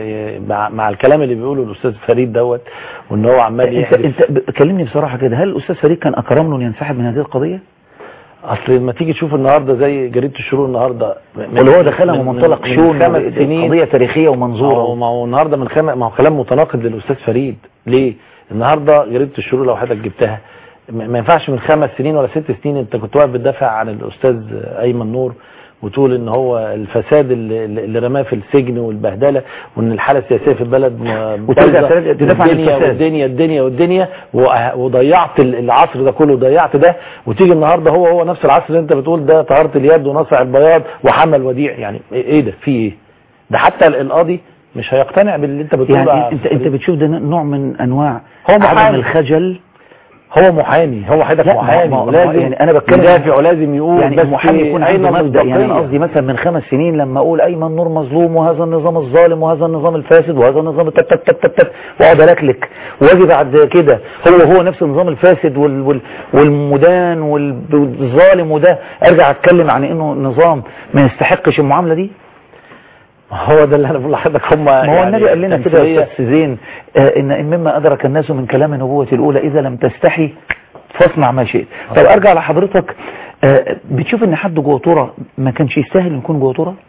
S2: مع الكلام اللي بيقوله الاستاذ فريد دوت، وان هو عمال
S1: انت كلمني بصراحة كده، هل الاستاذ فريد كان اكرم له ان ينسحب من هذه القضية؟
S2: اصل لما تيجي تشوف النهارده زي جريدة الشروق النهارده
S1: اللي هو دخلها من منطلق شؤون قضية تاريخية ومنظورة،
S2: ما هو النهارده ما هو كلام متناقض للاستاذ فريد. ليه؟ النهارده جريدة الشروق لو حضرتك جبتها ما ينفعش من 5 سنين ولا 6 سنين انت كنت واقف بتدافع عن الاستاذ ايمن نور وتقول ان هو الفساد اللي رماه في السجن والبهدله، وان الحاله السياسيه في البلد
S1: وترجع تدافع عن الفساد
S2: والدنيا وضيعت العصر ده كله، ضيعت ده، وتيجي النهارده هو نفس العصر اللي انت بتقول ده طهاره اليد ونصع البياض وحمل وديع. يعني ايه ده؟ في ايه ده؟ حتى القاضي مش هيقتنع باللي انت بتقوله.
S1: يعني انت بتشوف ده نوع من انواع
S2: عدم
S1: الخجل.
S2: هو محامي، هو حضرتك محامي، ولازم
S1: يعني انا بتكلم
S2: يدافع ولازم يقول،
S1: يعني المحامي يكون عنده مبدأ. يعني انا قصدي مثلا من 5 سنين لما اقول ايمن نور مظلوم وهذا النظام الظالم وهذا النظام الفاسد وهذا النظام واقعد الكلك، واجي بعد كده هو نفس النظام الفاسد والمدان والظالم، وده ارجع اتكلم عن انه نظام ما يستحقش المعامله دي.
S2: هو ده اللي انا بقول لحضرتك.
S1: ما هو النبي قال لنا كده يا استاذ زين ان مما ادرك الناس من كلام النبوة الاولى اذا لم تستحي فاصنع ما شئت. طب ارجع لحضرتك، بتشوف ان حد جوه طورة ما كانش يستاهل يكون جوه طورة؟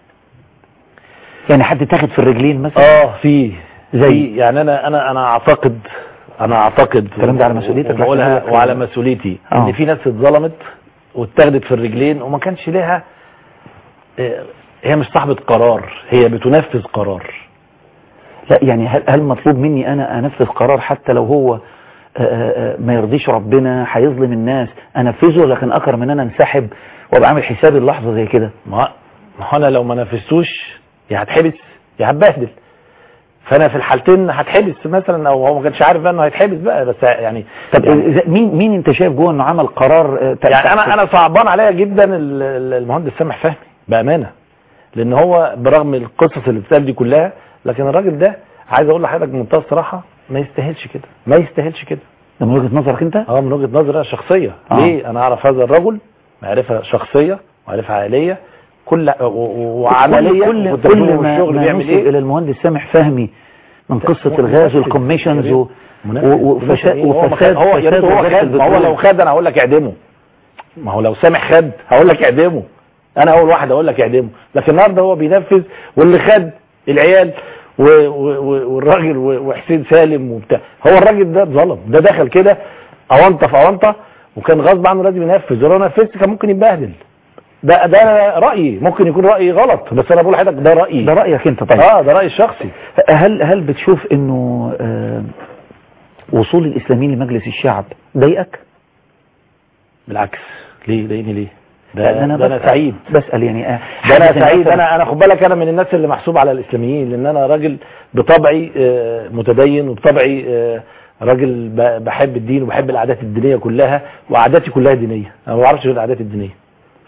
S1: يعني حد تاخد في الرجلين مثلا؟
S2: في زي يعني انا اعتقد
S1: الكلام ده على مسؤوليتك
S2: وعلى مسؤوليتي ان في ناس اتظلمت واتاخدت في الرجلين وما كانش لها، هي مش صاحبة قرار، هي بتنفذ قرار.
S1: لا يعني هل مطلوب مني انا انفذ قرار حتى لو هو ما يرضيش ربنا، هيظلم الناس، انفذه، لكن اكرم من انا انسحب وابقى عامل حسابي اللحظة زي كده؟
S2: ما انا لو ما نفذتوش يا هتحبس يا هتبهدل، فانا في الحالتين هتحبس مثلا، او هو ما كانش عارف بقى انه هيتحبس بقى. بس يعني
S1: طب يعني مين انت شايف جوه انه عمل قرار؟
S2: يعني انا صعبان عليا جدا المهندس سامح فهمي بامانه، لان هو برغم القصص اللي بتتقال دي كلها، لكن الراجل ده عايز اقول لحضرتك بمنتهى الصراحه ما يستاهلش كده، ما يستاهلش كده.
S1: ده من وجهه نظرك انت؟
S2: من وجهه نظري انا شخصيه. ليه؟ انا اعرف هذا الرجل معرفه شخصيه ومعرفه عائليه وعمليه،
S1: كل ما نوصل الى المهندس سامح فهمي من قصه الغاز والكوميشنز وفساد.
S2: هو لو خد انا هقول لك اعدمه، ما هو لو سامح خد هقول لك اعدمه، انا اول واحد اقول لك اعدمه. لكن النهارده هو بينفذ، واللي خد العيال والراجل وحسين سالم وبتاع. هو الراجل ده اتظلم، ده دخل كده اونطه في اونطه وكان غصب عنه لازم ينفذ، ولو نفذت كان ممكن يتبهدل. ده رايي، ممكن يكون رايي غلط، بس انا بقول لحضرتك ده رايي.
S1: ده رايك انت طبعا.
S2: ده رايي الشخصي.
S1: هل بتشوف انه وصول الاسلاميين لمجلس الشعب ضايقك؟
S2: بالعكس. ليه ضايقني؟ ليه؟
S1: ده
S2: انا سعيد
S1: بسأل يعني.
S2: ده انا سعيد. انا خد بالك انا من الناس اللي محسوب على الاسلاميين، لان انا راجل بطبعي متدين، وبطبعي راجل بحب الدين وبحب العادات الدينيه كلها، وعاداتي كلها دينيه، انا ما بعرفش غير العادات الدينيه.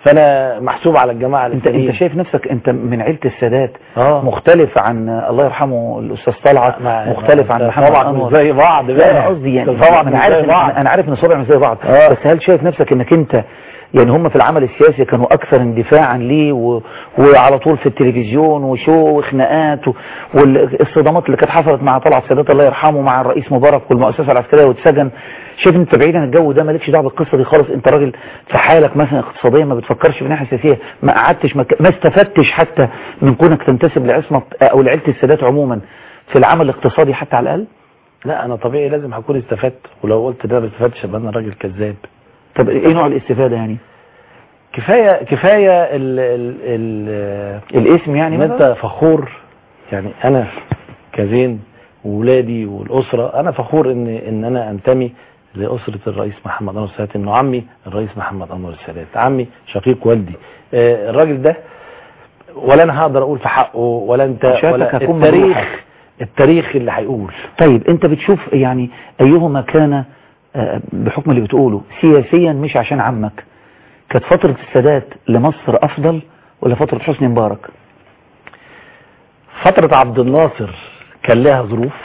S2: فانا محسوب على الجماعه
S1: انت شايف نفسك انت من عيله السادات مختلف عن الله يرحمه الاستاذ طلعت، مختلف عن محمد انور؟
S2: مش زي بعض
S1: لا قصدي يعني انا عارف ان صوابع مش زي بعض، بس هل شايف نفسك انك انت يعني هم في العمل السياسي كانوا اكثر اندفاعا ليه وعلى طول في التلفزيون وشو وخناقات والصدامات اللي كانت حصلت مع طلعت السادات الله يرحمه مع الرئيس مبارك والمؤسسه العسكريه واتسجن؟ شايف انت بعيد عن الجو ده، مالكش دعوه بالقصه دي خالص؟ انت راجل في حالك مثلا اقتصاديا ما بتفكرش في الناحيه السياسيه، ما قعدتش ما استفدتش حتى من كونك تنتسب لعصمه او لعيله السادات عموما في العمل الاقتصادي حتى على الاقل؟
S2: لا انا طبيعي لازم هكون استفدت، ولو قلت ده ما استفدتش يبقى انا راجل كذاب.
S1: طب ايه نوع الاستفاده يعني؟
S2: كفايه
S1: الاسم يعني
S2: انت فخور، يعني انا كزين وولادي والاسره انا فخور ان انا انتمي لاسره الرئيس محمد انور السادات، انه عمي الرئيس محمد انور السادات عمي شقيق والدي. الراجل ده ولا انا هقدر اقول في حقه ولا انت ولا التاريخ اللي هيقول.
S1: طيب انت بتشوف يعني ايهما كان بحكم اللي بتقوله سياسيا مش عشان عمك، كانت فترة السادات لمصر افضل ولا فترة حسني مبارك؟
S2: فترة عبد الناصر كان لها ظروف،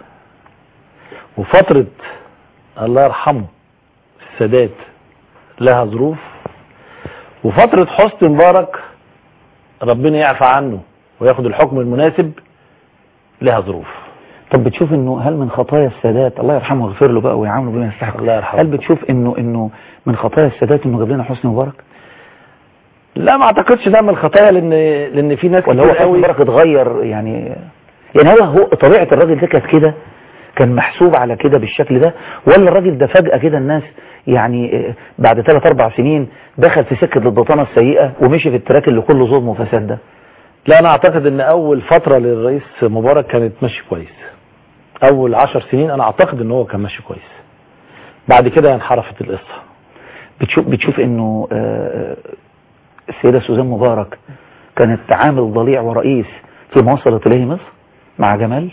S2: وفترة الله يرحمه السادات لها ظروف، وفترة حسني مبارك ربنا يعفى عنه وياخد الحكم المناسب لها ظروف.
S1: طب بتشوف انه هل من خطايا السادات الله يرحمه ويغفر له بقى ويعامله بما يستحق،
S2: الله يرحمه،
S1: هل بتشوف انه من خطايا السادات انه جاب لنا حسني مبارك؟
S2: لا ما اعتقدش ده من الخطايا، لان في ناس
S1: ولا هو حسني مبارك اتغير يعني هو طبيعة الراجل ده كانت كده، كان محسوب على كده بالشكل ده، ولا الراجل ده فجأة كده الناس يعني بعد 3-4 سنين دخل في سكة البطانة السيئة ومشي في التراك اللي كله ظلم وفساد ده؟
S2: لا انا اعتقد ان اول فترة للرئيس مبارك كانت ماشي كويس، اول 10 سنين انا اعتقد ان هو كان ماشي كويس، بعد كده انحرفت القصة.
S1: بتشوف انه السيدة سوزان مبارك كانت عامل ضليع ورئيس فيما وصلت اليه مصر مع جمال؟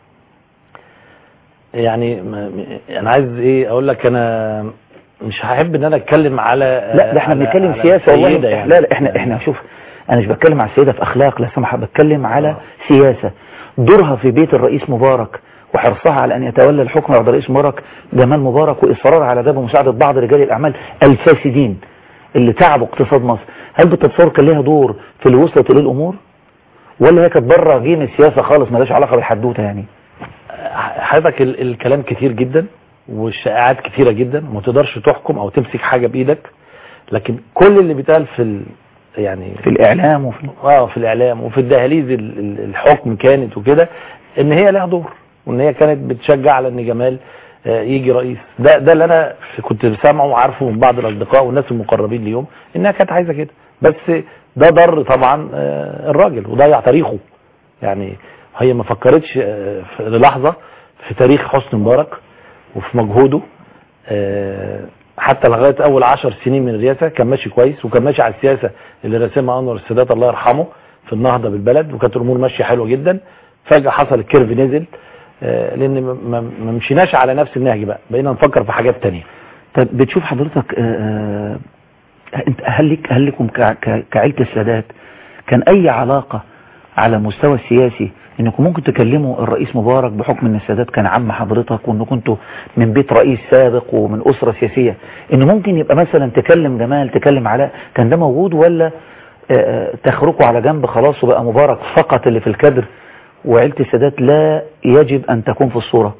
S2: يعني انا عايز ايه اقول لك، انا مش هحب ان انا اتكلم على
S1: لا ده احنا بنتكلم سياسة والله يعني. لا احنا شوف انا مش بتكلم على السيدة في اخلاق لا سمح، بتكلم على سياسة دورها في بيت الرئيس مبارك وحرصها على ان يتولى الحكم بعد الرئيس مبارك جمال مبارك، واصرارها على ده بمساعدة بعض رجال الاعمال الفاسدين اللي تعبوا اقتصاد مصر. هل بتتصور كان لها دور في اللي وصلت اليه الامور، ولا هي كانت بره جيم السياسة خالص مالهاش علاقة بالحدوته يعني؟
S2: حضرتك الكلام كتير جدا والشائعات كتيرة جدا، وما تقدرش تحكم او تمسك حاجة بايدك، لكن كل اللي بيتقال يعني
S1: في الاعلام
S2: في الاعلام وفي الدهاليز الحكم كانت وكده، ان هي لها دور، وان هي كانت بتشجع على ان جمال يجي رئيس. ده اللي انا كنت سامعه وعارفه من بعض الاصدقاء والناس المقربين ليهم، انها كانت عايزة كده، بس ده ضر طبعا الراجل وضيع تاريخه. يعني هي ما فكرتش للحظة في تاريخ حسني مبارك وفي مجهوده، حتى لغاية اول 10 سنين من الرئاسة كان ماشي كويس، وكان ماشي على السياسة اللي رسمها انور السادات الله يرحمه في النهضة بالبلد، وكانت الامور ماشية حلوة جدا. فجأة حصل الكيرف نزل، لان ما مشيناش على نفس النهج، بقينا نفكر في حاجات تانية.
S1: طب بتشوف حضرتك هل لكم كعيلة السادات كان اي علاقة على المستوى السياسي انكم ممكن تكلموا الرئيس مبارك بحكم ان السادات كان عم حضرتك وانه كنتوا من بيت رئيس سابق ومن اسرة سياسية، انه ممكن يبقى مثلا تكلم جمال تكلم علاء، كان ده موجود ولا تخرجوا على جنب خلاص وبقى مبارك فقط اللي في الكادر وعيلة السادات لا يجب ان تكون في الصورة؟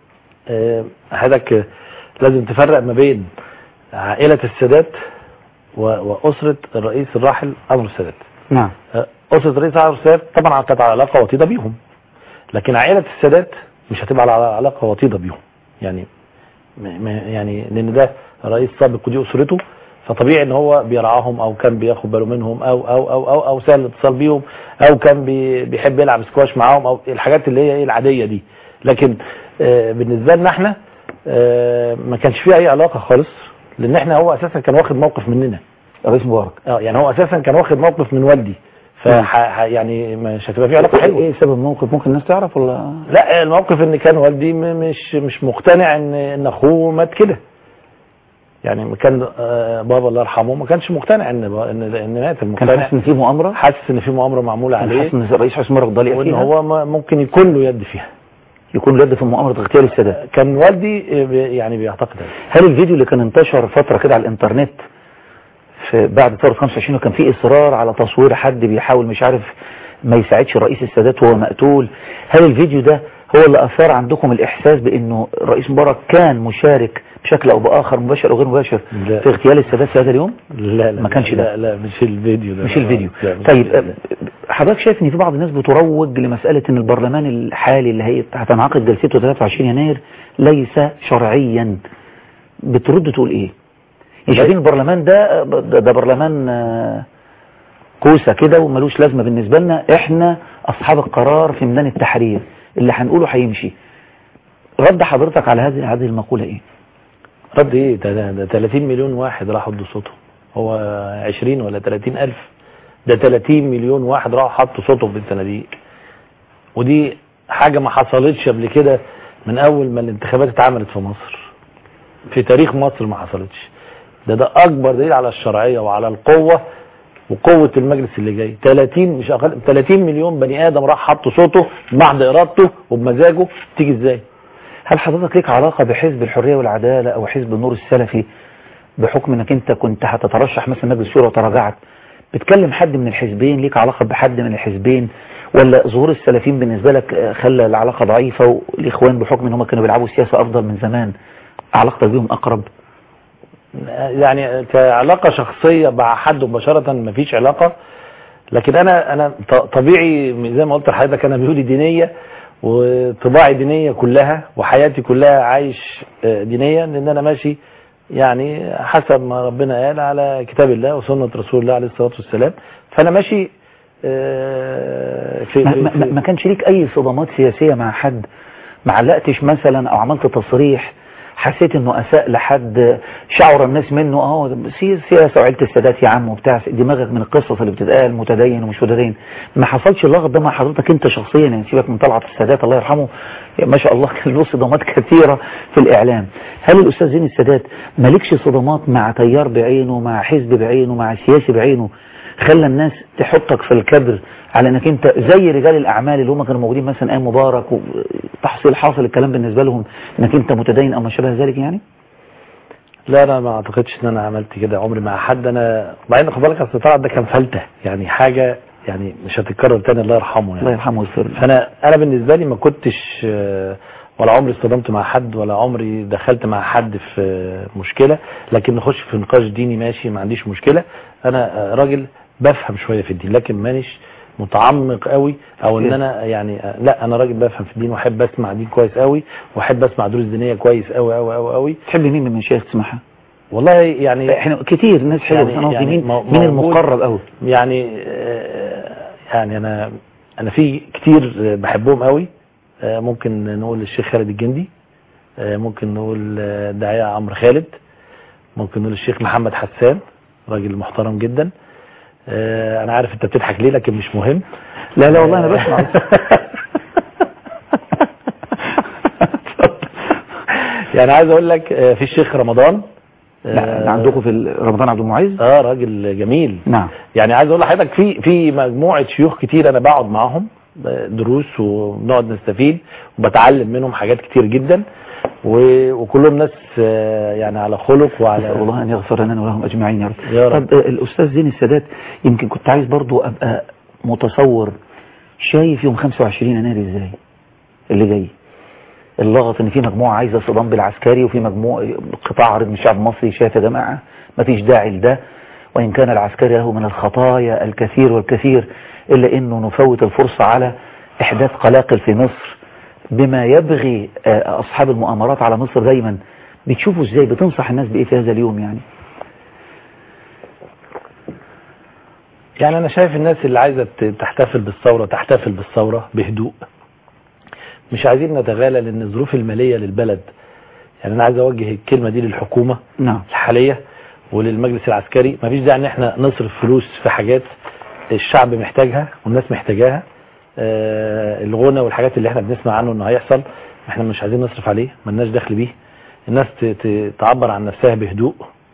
S2: حضرتك لازم تفرق ما بين عائلة السادات واسرة الرئيس الراحل انور السادات.
S1: نعم.
S2: أسرة الرئيس انور السادات طبعا كانت على علاقة وطيدة بيهم، لكن عائلة السادات مش هتبقى على علاقة وطيدة بيهم، يعني لأن ده رئيس سابق ودي أسرته، فطبيعي ان هو بيرعاهم او كان بياخد باله منهم او سهل الاتصال بيهم او كان بيحب يلعب سكواش معاهم او الحاجات اللي هي العادية دي. لكن بالنسبة لنا احنا ما كانش فيه اي علاقة خالص، لان احنا هو اساسا كان واخد موقف مننا
S1: الرئيس مبارك.
S2: يعني هو اساسا كان واخد موقف من والدي، يعني مش هتبقى فيه علاقة حلوة.
S1: ايه سبب الموقف؟ ممكن الناس تعرف ولا
S2: لا؟ الموقف ان كان والدي مش مقتنع ان اخوه مات كده، يعني كان بابا الله يرحمه ما كانش مقتنع ان مات.
S1: كان حاسس ان في مؤامره،
S2: حاسس ان في مؤامره معموله عليه،
S1: حاسس ان الرئيس حسني مبارك ضليع
S2: وان
S1: فيها،
S2: هو ممكن يكون له يد فيها،
S1: يكون له يد في مؤامره اغتيال السادات.
S2: كان والدي يعني بيعتقد هذا.
S1: هل الفيديو اللي كان انتشر فتره كده على الانترنت في بعد ثوره 25 وكان فيه اصرار على تصوير حد بيحاول مش عارف ما يساعدش الرئيس السادات وهو مقتول، هل الفيديو ده هو اللي اثار عندكم الاحساس بانه الرئيس مبارك كان مشارك بشكل او باخر مباشر او غير مباشر في اغتيال السادات في هذا اليوم؟
S2: لا
S1: ما كانش ده.
S2: لا مش الفيديو ده،
S1: مش الفيديو. طيب حضرتك شايف ان في بعض الناس بتروج لمساله ان البرلمان الحالي اللي هي هتنعقد جلسته 23 يناير ليس شرعيا، بترد تقول ايه؟ يعني شايفين البرلمان ده برلمان كوسه كده وملوش لازمه بالنسبه لنا، احنا اصحاب القرار في ميدان التحرير، اللي هنقوله هيمشي. رد حضرتك على هذه المقوله ايه؟
S2: رد ايه؟ ده 30 مليون واحد راحوا ادوا صوتهم، هو 20 ولا 30 الف؟ ده 30 مليون واحد راحوا حطوا صوتهم في الصناديق، ودي حاجه ما حصلتش قبل كده من اول ما الانتخابات اتعملت في مصر، في تاريخ مصر ما حصلتش. ده اكبر دليل على الشرعيه وعلى القوه وقوه المجلس اللي جاي. 30 مش اقل، 30 مليون بني ادم راح حط صوته بعد ارادته وبمزاجه، تيجي ازاي؟
S1: هل حضرتك ليك علاقه بحزب الحريه والعداله او حزب النور السلفي بحكم انك انت كنت هتترشح مثلا مجلس الشورى وتراجعت؟ بتكلم حد من الحزبين؟ ليك علاقه بحد من الحزبين؟ ولا ظهور السلفيين بالنسبه لك خلى العلاقه ضعيفه والاخوان بحكم ان هم كانوا بيلعبوا سياسه افضل من زمان علاقتك بيهم اقرب؟
S2: يعني كعلاقة شخصية مع حد مباشرة مفيش علاقة، لكن انا طبيعي زي ما قلت لحضرتك انا ميولي دينية وطباعي دينية كلها وحياتي كلها عايش دينيا، لان انا ماشي يعني حسب ما ربنا قال على كتاب الله وسنة رسول الله عليه الصلاة والسلام، فانا ماشي
S1: ما كانش ليك اي صدامات سياسية مع حد؟ ما علقتش مثلا او عملت تصريح حسيت انه اساء لحد شعر الناس منه سياسه وعيله السادات يا عم وبتاع دماغك من القصص اللي بتتقال متدين ومش متدين؟ ما حصلش اللغط ده مع حضرتك انت شخصيا؟ يعني سيبك من طلعت السادات الله يرحمه ما شاء الله كان له صدامات كثيره في الاعلام، هل الاستاذ زين السادات مالكش صدامات مع تيار بعينه، مع حزب بعينه، مع سياسي بعينه خلى الناس تحطك في الكبر على انك انت زي رجال الاعمال اللي هم كانوا موجودين مثلا ايام مبارك وتحصيل حاصل الكلام بالنسبه لهم انك انت متدين او ما شابه ذلك يعني؟
S2: لا انا ما اعتقدش ان انا عملت كده عمري مع حد. انا بعدين خد بالك اصل طلعت ده كان فلته يعني حاجه يعني مش هتتكرر تاني الله يرحمه يعني.
S1: الله يرحمه ويغفر له.
S2: انا بالنسبه لي ما كنتش ولا عمري اصطدمت مع حد ولا عمري دخلت مع حد في مشكله، لكن نخش في نقاش ديني ماشي ما عنديش مشكله. انا راجل بفهم شويه في الدين لكن مانيش متعمق قوي او ان انا يعني لا انا راجل بفهم في الدين واحب اسمع دين كويس قوي واحب اسمع دروس دينيه كويس قوي قوي قوي قوي.
S1: تحب مين من المشايخ تسمعها؟
S2: والله يعني
S1: احنا كتير ناس حلوه يعني مين المقرب قوي
S2: يعني يعني انا في كتير بحبهم قوي. ممكن نقول الشيخ خالد الجندي، ممكن نقول الداعيه عمرو خالد، ممكن نقول الشيخ محمد حسان راجل محترم جدا. انا عارف انت بتضحك ليه لكن مش مهم.
S1: لا والله انا بسمع.
S2: يعني عايز اقول لك في الشيخ رمضان
S1: عندكم في رمضان عبد المعز
S2: راجل جميل.
S1: نعم.
S2: يعني عايز اقول لحضرتك في مجموعه شيوخ كتير انا بقعد معاهم دروس وبنقعد نستفيد وبتعلم منهم حاجات كتير جدا وكلهم ناس يعني على خلق وعلى
S1: الله ان يغفر لنا ولهم اجمعين
S2: يا رب.
S1: طب الاستاذ زين السادات يمكن كنت عايز برضو ابقى متصور شايف يوم 25 يناير ازاي اللي جاي؟ اللغط ان في مجموعه عايزه صدام بالعسكري وفي مجموعه قطاع عريض من الشعب المصري شايف يا جماعه ما فيش داعي لده، وان كان العسكري له من الخطايا الكثير والكثير الا انه نفوت الفرصه على احداث قلاقل في مصر بما يبغي أصحاب المؤامرات على مصر دايما. بتشوفوا ازاي؟ بتنصح الناس بإيه في هذا اليوم يعني؟
S2: يعني أنا شايف الناس اللي عايزة تحتفل بالثورة بهدوء، مش عايزين نتغالى لأن الظروف المالية للبلد. يعني أنا عايز أوجه الكلمة دي للحكومة
S1: نعم.
S2: الحالية وللمجلس العسكري. مفيش داعي ان احنا نصرف فلوس في حاجات الشعب محتاجها والناس محتاجاها. الغنى والحاجات اللي احنا بنسمع عنه انه هيحصل احنا مش عايزين نصرف عليه، ملناش دخل بيه. الناس تعبر عن نفسها بهدوء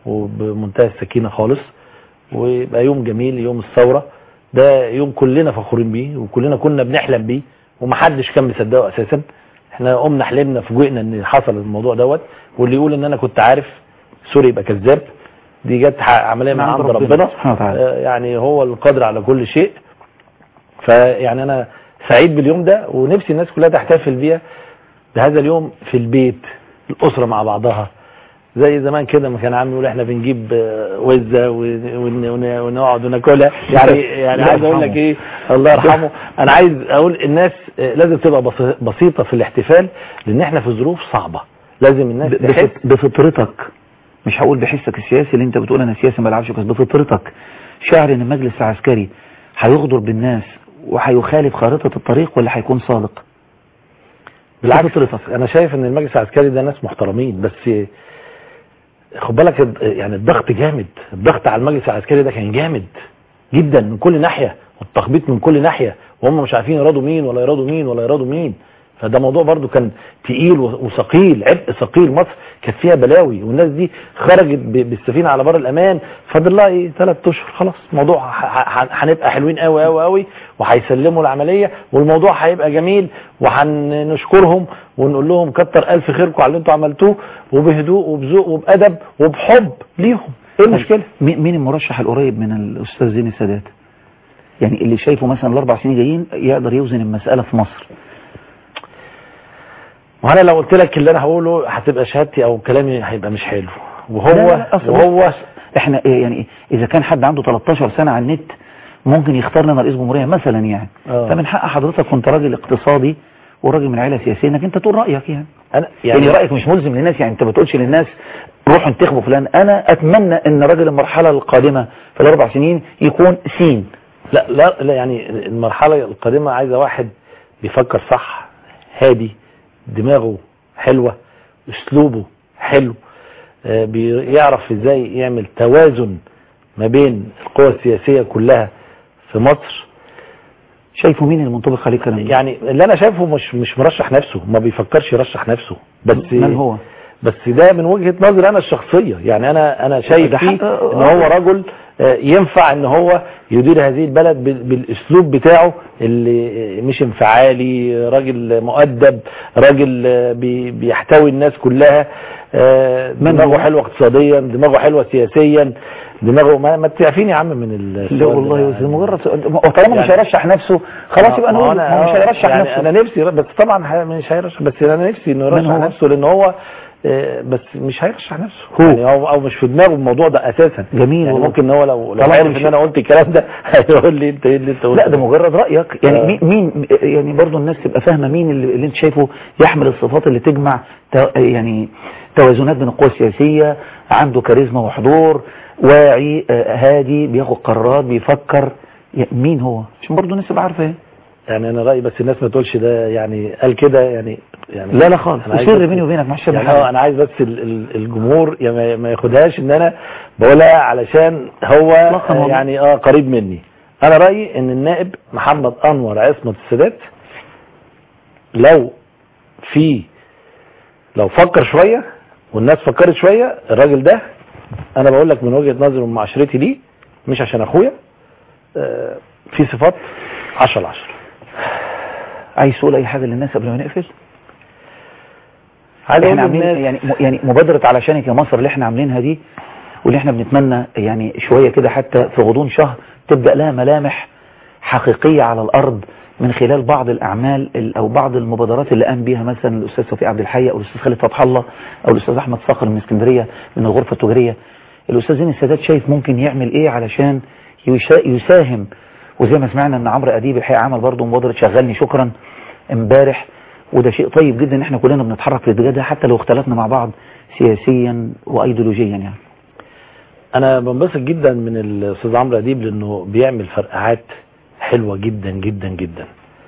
S2: وبمنتهى السكينة خالص، ويبقى يوم جميل، يوم الثورة ده يوم كلنا فخورين بيه وكلنا كنا بنحلم بيه ومحدش كان مصدقه اساسا. احنا قمنا حلمنا فوجئنا ان حصل الموضوع دوت، واللي يقول ان انا كنت عارف سوري يبقى كذاب. دي جت عمليه من عند ربنا يعني هو القادر على كل شيء. فيعني انا سعيد باليوم ده ونفسي الناس كلها تحتفل بيها بهذا اليوم في البيت، الاسره مع بعضها زي زمان كده ما كان عم يقول احنا بنجيب وزه ونقعد وناكلها. يعني عايز اقول لك ايه، الله يرحمه. انا عايز اقول الناس لازم تبقى بسيطه في الاحتفال، لان احنا في ظروف صعبه. لازم الناس تحس
S1: بفطرتك، مش هقول بحسك السياسي اللي انت بتقول انا سياسي ما بلعبش، بس بفطرتك شاعر ان المجلس العسكري هيغدر بالناس وهيخالف خارطه الطريق ولا هيكون صادق؟
S2: بالعكس انا شايف ان المجلس العسكري ده ناس محترمين، بس خد بالك يعني الضغط جامد، الضغط على المجلس العسكري ده كان جامد جدا من كل ناحية، والتخبيط من كل ناحية، وهم مش عارفين يرادوا مين ولا يرادوا مين ولا يرادوا مين. فده موضوع برضو كان تقيل وثقيل، عبء ثقيل. مصر كانت فيها بلاوي والناس دي خرجت بالسفينة على بر الأمان، فاضل لها ايه 3 اشهر خلاص الموضوع هنبقى حلوين قوي قوي قوي، وهيسلموا العملية والموضوع هيبقى جميل، وهنشكرهم ونقول لهم كتر ألف خيركم على اللي انتوا عملتوه، وبهدوء وبذوق وبأدب وبحب ليهم. ايه المشكلة؟
S1: مين المرشح القريب من الأستاذ زين السادات؟ يعني اللي شايفه مثلا ال4 سنين جايين يقدر يوزن المسألة في مصر.
S2: وانا لو قلت لك اللي انا هقوله هتبقى شهادتي او كلامي هيبقى مش حلو. وهو
S1: احنا يعني اذا كان حد عنده 13 سنة على النت ممكن يختار لنا رئيس جمهورية مثلا يعني. فمن حق حضرتك كنت راجل اقتصادي وراجل من عائلة سياسية انك انت تقول رأيك يعني. يعني رأيك مش ملزم للناس، يعني انت ما بتقولش للناس روحوا انتخبوا فلان. انا اتمنى ان راجل المرحلة القادمة في ال4 سنين يكون سين.
S2: لا يعني المرحلة القادمة عايزة واحد بيفكر صح، هادي، دماغه حلوة، اسلوبه حلو، بيعرف ازاي يعمل توازن ما بين القوى السياسية كلها في مصر.
S1: شايفه مين المنطبق عليه كلام؟
S2: يعني اللي انا شايفه مش مرشح نفسه، ما بيفكرش يرشح نفسه، بس
S1: من هو؟
S2: بس ده من وجهة نظري انا الشخصية. يعني انا شايف فيه ان هو رجل ينفع ان هو يدير هذه البلد بالاسلوب بتاعه اللي مش انفعالي، راجل مؤدب، راجل بيحتوي الناس كلها، دماغه حلوة اقتصاديا، دماغه حلوة سياسيا، دماغه ما تعرفين يا عم من
S1: لا والله مجرد طالما مش هيرشح نفسه خلاص يبقى نقول مش هيرشح
S2: يعني
S1: نفسه.
S2: انا نفسي، بس طبعا مش هيرشح، بس انا نفسي انه يرشح نفسه، لان هو بس مش هيرشح نفسه يعني او مش في دماغه الموضوع ده اساسا.
S1: جميل
S2: يعني ممكن ان هو لو عارف ان انا قلت الكلام ده هيقول لي انت ايه اللي انت قلته.
S1: لا ده مجرد رايك يعني. مين يعني برضو الناس تبقى فاهمه مين اللي انت شايفه يحمل الصفات اللي تجمع يعني توازنات بين القوى السياسيه، عنده كاريزما وحضور، واعي، هادي، بياخد قرارات، بيفكر. مين هو عشان برضو الناس تبقى عارفه ايه.
S2: يعني انا رايي بس الناس ما تقولش ده يعني قال كده يعني
S1: لا خالص، سر بيني وبينك مش
S2: يعني انا عايز بس الجمهور ما ياخدهاش ان انا بقولها علشان هو يعني قريب مني. انا رايي ان النائب محمد انور عصمت السادات لو فكر شويه والناس فكرت شويه، الراجل ده انا بقول لك من وجهة نظري ومعاشرتي ليه، مش عشان اخويا، في صفات 10/10.
S1: عايز تقول اي حاجة للناس قبل ما نقفل؟
S2: احنا
S1: عاملين يعني مبادرة علشانك يا مصر اللي احنا عاملينها دي، واللي احنا بنتمنى يعني شوية كده حتى في غضون شهر تبدأ لها ملامح حقيقية على الارض من خلال بعض الاعمال او بعض المبادرات اللي قام بيها مثلا الاستاذ توفيق عبد الحي او الاستاذ خالد فتح الله او الاستاذ احمد صقر من اسكندرية من الغرفة التجارية. الاستاذ زين السادات شايف ممكن يعمل ايه علشان يساهم؟ وزي ما سمعنا ان عمرو اديب الحقيقة عمل برضه مبادرة شغلني شكرا امبارح، وده شيء طيب جدا ان احنا كلنا بنتحرك في الاتجاه ده حتى لو اختلفنا مع بعض سياسيا وايديولوجيا. يعني
S2: انا بنبسط جدا من الاستاذ عمرو اديب لانه بيعمل فرقعات حلوة جدا جدا جدا،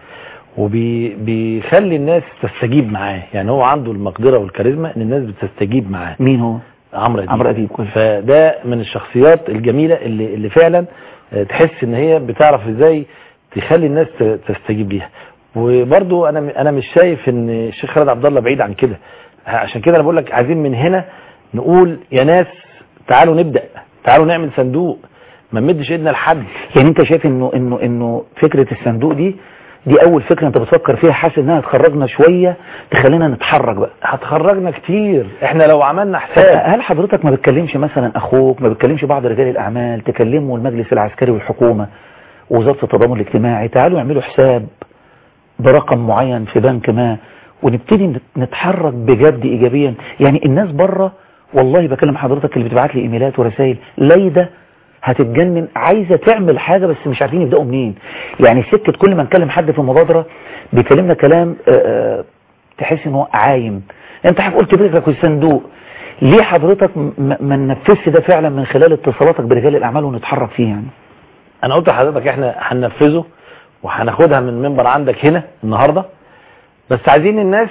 S2: وبيخلي الناس تستجيب معاه. يعني هو عنده المقدرة والكاريزما ان الناس بتستجيب معاه.
S1: مين هو؟
S2: عمرو اديب. فده من الشخصيات الجميلة اللي فعلا تحس ان هي بتعرف ازاي تخلي الناس تستجيب ليها. وبرضو انا مش شايف ان الشيخ خالد عبد الله بعيد عن كده. عشان كده انا بقول لك عايزين من هنا نقول يا ناس تعالوا نبدأ، تعالوا نعمل صندوق، ما نمدش ايدنا لحد.
S1: يعني انت شايف انه فكرة الصندوق دي اول فكرة انت بتفكر فيها، حاسس انها تخرجنا شوية تخلينا نتحرك بقى؟
S2: هتخرجنا كتير. احنا لو عملنا حساب،
S1: هل حضرتك ما بتكلمش مثلا اخوك، ما بتكلمش بعض رجال الاعمال، تكلموا المجلس العسكري والحكومة ووزارة التضامن الاجتماعي، تعالوا يعملوا حساب برقم معين في بنك ما ونبتدي نتحرك بجد ايجابيا؟ يعني الناس بره، والله بكلم حضرتك اللي بتبعت لي ايميلات ورسائل ليلى هتتجنن، عايزة تعمل حاجة بس مش عارفين يبدأوا منين. يعني سكة كل ما نكلم حد في المبادرة بيكلمنا كلام تحس انه عايم. انت قلت فكرك في الصندوق، ليه حضرتك ما ننفذش ده فعلا من خلال اتصالاتك برجال الاعمال ونتحرك فيه؟ يعني
S2: انا قلت لحضرتك احنا هننفذه وهناخدها من منبر عندك هنا النهاردة، بس عايزين الناس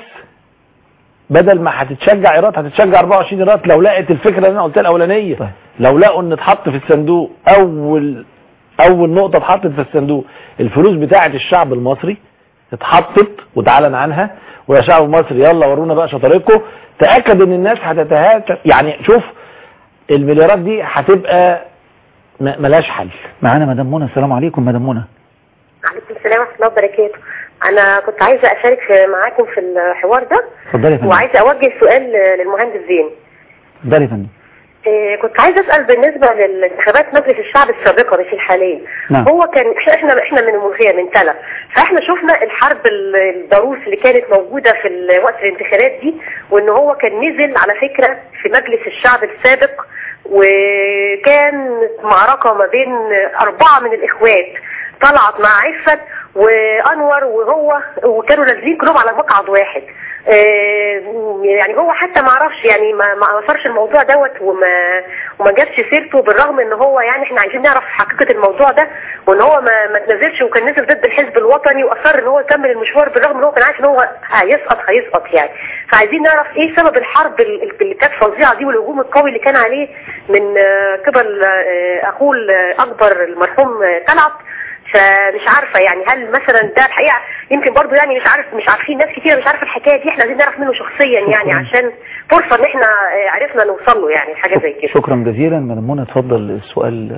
S2: بدل ما هتتشجع ايراد هتتشجع 24 ايراد لو لقت الفكرة اللي انا قلتها الاولانية.
S1: طيب.
S2: لو لقوا ان اتحط في الصندوق اول نقطة اتحطت في الصندوق الفلوس بتاعة الشعب المصري اتحطت وتعلن عنها، ويا شعب مصر يلا ورونا بقى شطارتكم، تأكد ان الناس هتتهاجم. يعني شوف المليارات دي هتبقى ملاش حل.
S1: معانا مدام منى. السلام عليكم مدام منى.
S4: عليكم السلام ورحمة الله وبركاته. أنا كنت عايزة أشارك معاكم في الحوار ده.
S1: اتفضلي يا فندم.
S4: وعايزة أوجه سؤال للمهندس زين.
S1: اتفضلي يا فندم.
S4: كنت عايزة أسأل بالنسبة للانتخابات مجلس الشعب السابقة مش الحالية.
S1: نعم.
S4: هو كان احنا من المنوفية من تلا، فاحنا شفنا الحرب الضروس اللي كانت موجودة في وقت الانتخابات دي، وإن هو كان نزل على فكرة في مجلس الشعب السابق، وكان معركة ما بين 4 من الإخوات، طلعت مع عفت وانور وهو، وكانوا نازلين كلهم على مقعد واحد. يعني هو حتى ما عرفش، يعني ما اثرش الموضوع دوت وما جابش سيرته، بالرغم ان هو يعني احنا عايزين نعرف حقيقة الموضوع ده، وان هو ما تنزلش وكان نزل ضد الحزب الوطني واصر ان هو يكمل المشوار، بالرغم ان هو كان عارف ان هو هيسقط يعني. فعايزين نعرف ايه سبب الحرب اللي كانت فظيعة دي والهجوم القوي اللي كان عليه من قبل اخوه الاكبر المرحوم طلعت. فمش عارفة يعني هل مثلا ده الحقيقة يمكن برضو يعني مش عارفين، ناس كتير مش عارفة الحكاية دي، احنا عايزين نعرف منه شخصيا يعني عشان فرصة ان احنا عرفنا نوصل له يعني حاجة زي كده.
S1: شكرا جزيلا مدام منى. اتفضل السؤال.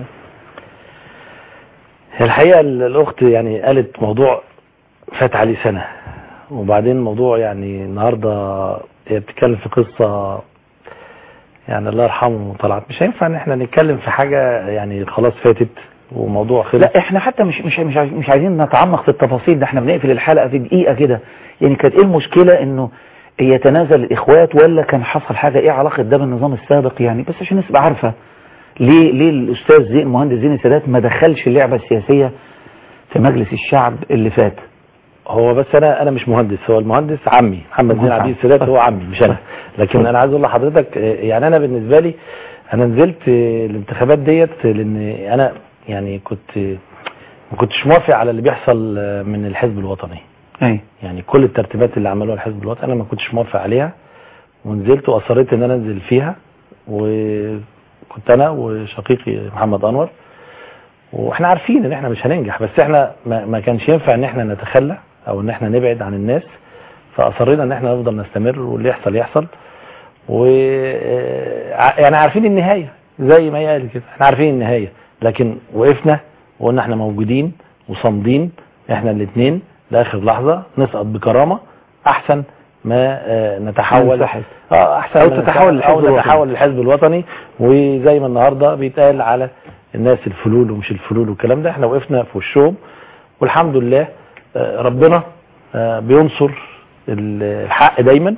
S2: الحقيقة الاخت يعني قالت موضوع فات عليه سنة، وبعدين موضوع يعني النهاردة هي بتتكلم في قصة يعني الله يرحمه طلعت. مش هينفع ان احنا نتكلم في حاجة يعني خلاص فاتت وموضوع خلص.
S1: لا احنا حتى مش عايزين نتعمق في التفاصيل ده، احنا بنقفل الحلقة في دقيقة كده. يعني كانت ايه المشكلة انه يتنازل الاخوات، ولا كان حصل حاجة؟ ايه علاقة ده بالنظام السابق يعني؟ بس عشان الناس تبقى عارفة ليه الاستاذ زين المهندس زين السادات ما دخلش اللعبة السياسية في مجلس الشعب اللي فات.
S2: هو بس انا مش مهندس، هو المهندس عمي محمد زين عبد السادات، هو عمي مش انا. لكن انا عايز اقول لحضرتك يعني انا بالنسبة لي انا نزلت الانتخابات ديت لان انا يعني ما كنتش موافق على اللي بيحصل من الحزب الوطني. يعني كل الترتيبات اللي عملوها الحزب الوطني انا ما كنتش موافق عليها، ونزلت واصريت ان انا انزل فيها، وكنت انا وشقيقي محمد انور، واحنا عارفين ان احنا مش هننجح، بس احنا ما كانش ينفع ان احنا نتخلى او ان احنا نبعد عن الناس، فاصرينا ان احنا نفضل نستمر واللي يحصل يحصل. و يعني عارفين النهاية زي ما هي قال كده، احنا عارفين النهاية، لكن وقفنا وقلنا احنا موجودين وصامدين احنا الاثنين لاخر لحظة، نسقط بكرامة احسن ما نتحول احسن او تتحول للحزب الوطني. وزي ما النهاردة بيتقال على الناس الفلول ومش الفلول والكلام ده، احنا وقفنا في وشهم والحمد لله. ربنا بينصر الحق دايما،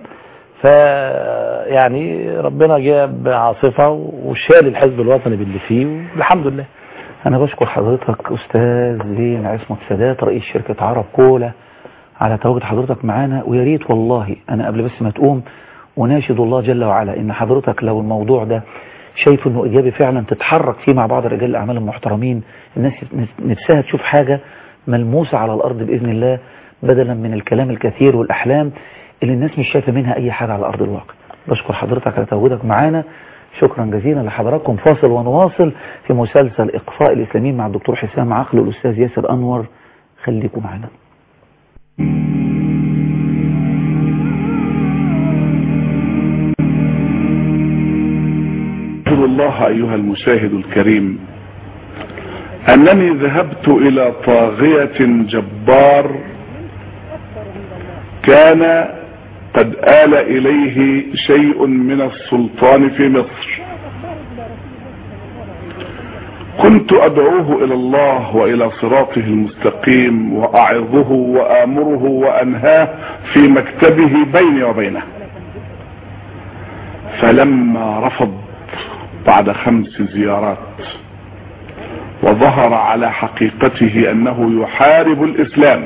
S2: فيعني ربنا جاب عاصفة وشال الحزب الوطني باللي فيه والحمد لله.
S1: أنا بشكر حضرتك أستاذ زين عصمت سادات رئيس شركة عرب كولا على تواجد حضرتك معانا، ويا ريت والله أنا قبل بس ما تقوم وناشد الله جل وعلا إن حضرتك لو الموضوع ده شايف إنه إيجابي فعلا تتحرك فيه مع بعض رجال الأعمال المحترمين، الناس نفسها تشوف حاجة ملموسة على الأرض بإذن الله، بدلا من الكلام الكثير والأحلام اللي الناس مش شايفة منها أي حاجة على أرض الواقع. بشكر حضرتك على تواجدك معانا، شكرا جزيلا لحضراتكم. فاصل ونواصل في مسلسل إقصاء الإسلاميين مع الدكتور حسام عقل والأستاذ ياسر أنور، خليكم معنا.
S5: الله أيها المشاهد الكريم أنني ذهبت إلى طاغية جبار كان قد آل إليه شيء من السلطان في مصر. كنت أدعوه إلى الله وإلى صراطه المستقيم وأعظه وآمره وأنهاه في مكتبه بيني وبينه، فلما رفض بعد 5 زيارات وظهر على حقيقته أنه يحارب الإسلام،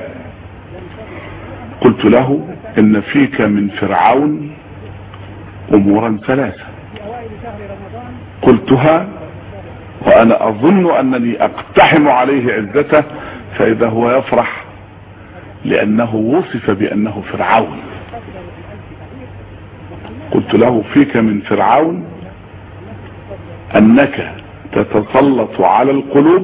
S5: قلت له إن فيك من فرعون أمورا 3 قلتها وأنا أظن أنني أقتحم عليه عزته، فإذا هو يفرح لأنه وصف بأنه فرعون. قلت له فيك من فرعون أنك تتسلط على القلوب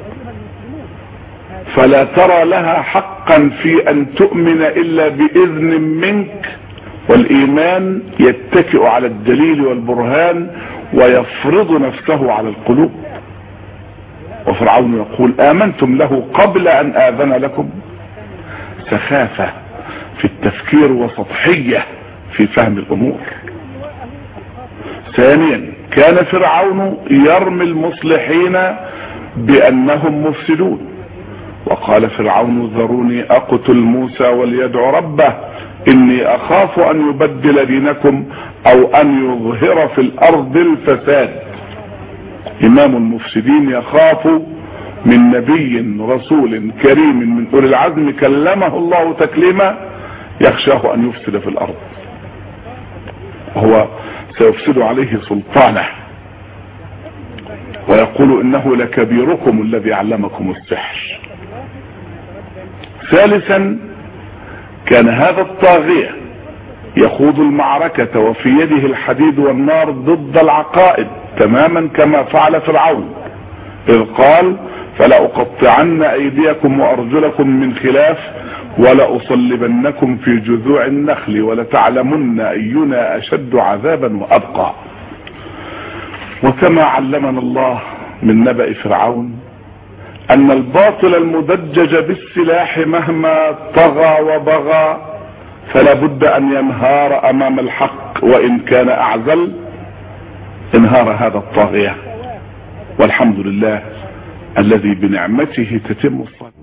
S5: فلا ترى لها حقا في أن تؤمن إلا بإذن منك، والإيمان يتكئ على الدليل والبرهان ويفرض نفسه على القلوب. وفرعون يقول آمنتم له قبل أن آذن لكم. سخافة في التفكير وسطحية في فهم الأمور. ثانيا كان فرعون يرمي المصلحين بأنهم مفسدون، وقال فرعون ذروني أقتل موسى وليدعو ربه إني أخاف أن يبدل دينكم أو أن يظهر في الأرض الفساد. إمام المفسدين يخاف من نبي رسول كريم من أولي العزم كلمه الله تكليما يخشاه أن يفسد في الأرض، وهو سيفسد عليه سلطانه ويقول إنه لكبيركم الذي علمكم السحر. ثالثا كان هذا الطاغية يخوض المعركة وفي يده الحديد والنار ضد العقائد تماما كما فعل فرعون، إذ قال فلأقطعن أيديكم وأرجلكم من خلاف ولأصلبنكم في جذوع النخل ولتعلمن أينا أشد عذابا وأبقى. وكما علمنا الله من نبأ فرعون أن الباطل المدجج بالسلاح مهما طغى وبغى فلا بد أن ينهار أمام الحق، وإن كان أعزل انهار هذا الطاغية، والحمد لله الذي بنعمته تتم الصلاة.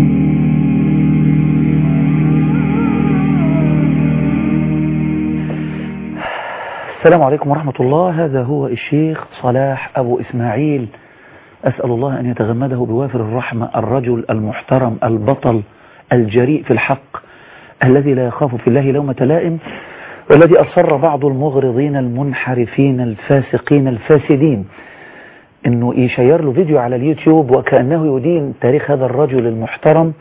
S1: السلام عليكم ورحمة الله. هذا هو الشيخ صلاح أبو إسماعيل، أسأل الله أن يتغمده بوافر الرحمة، الرجل المحترم البطل الجريء في الحق الذي لا يخاف في الله لومة لائم، والذي أصر بعض المغرضين المنحرفين الفاسقين الفاسدين انه يشير له فيديو على اليوتيوب وكأنه يدين تاريخ هذا الرجل المحترم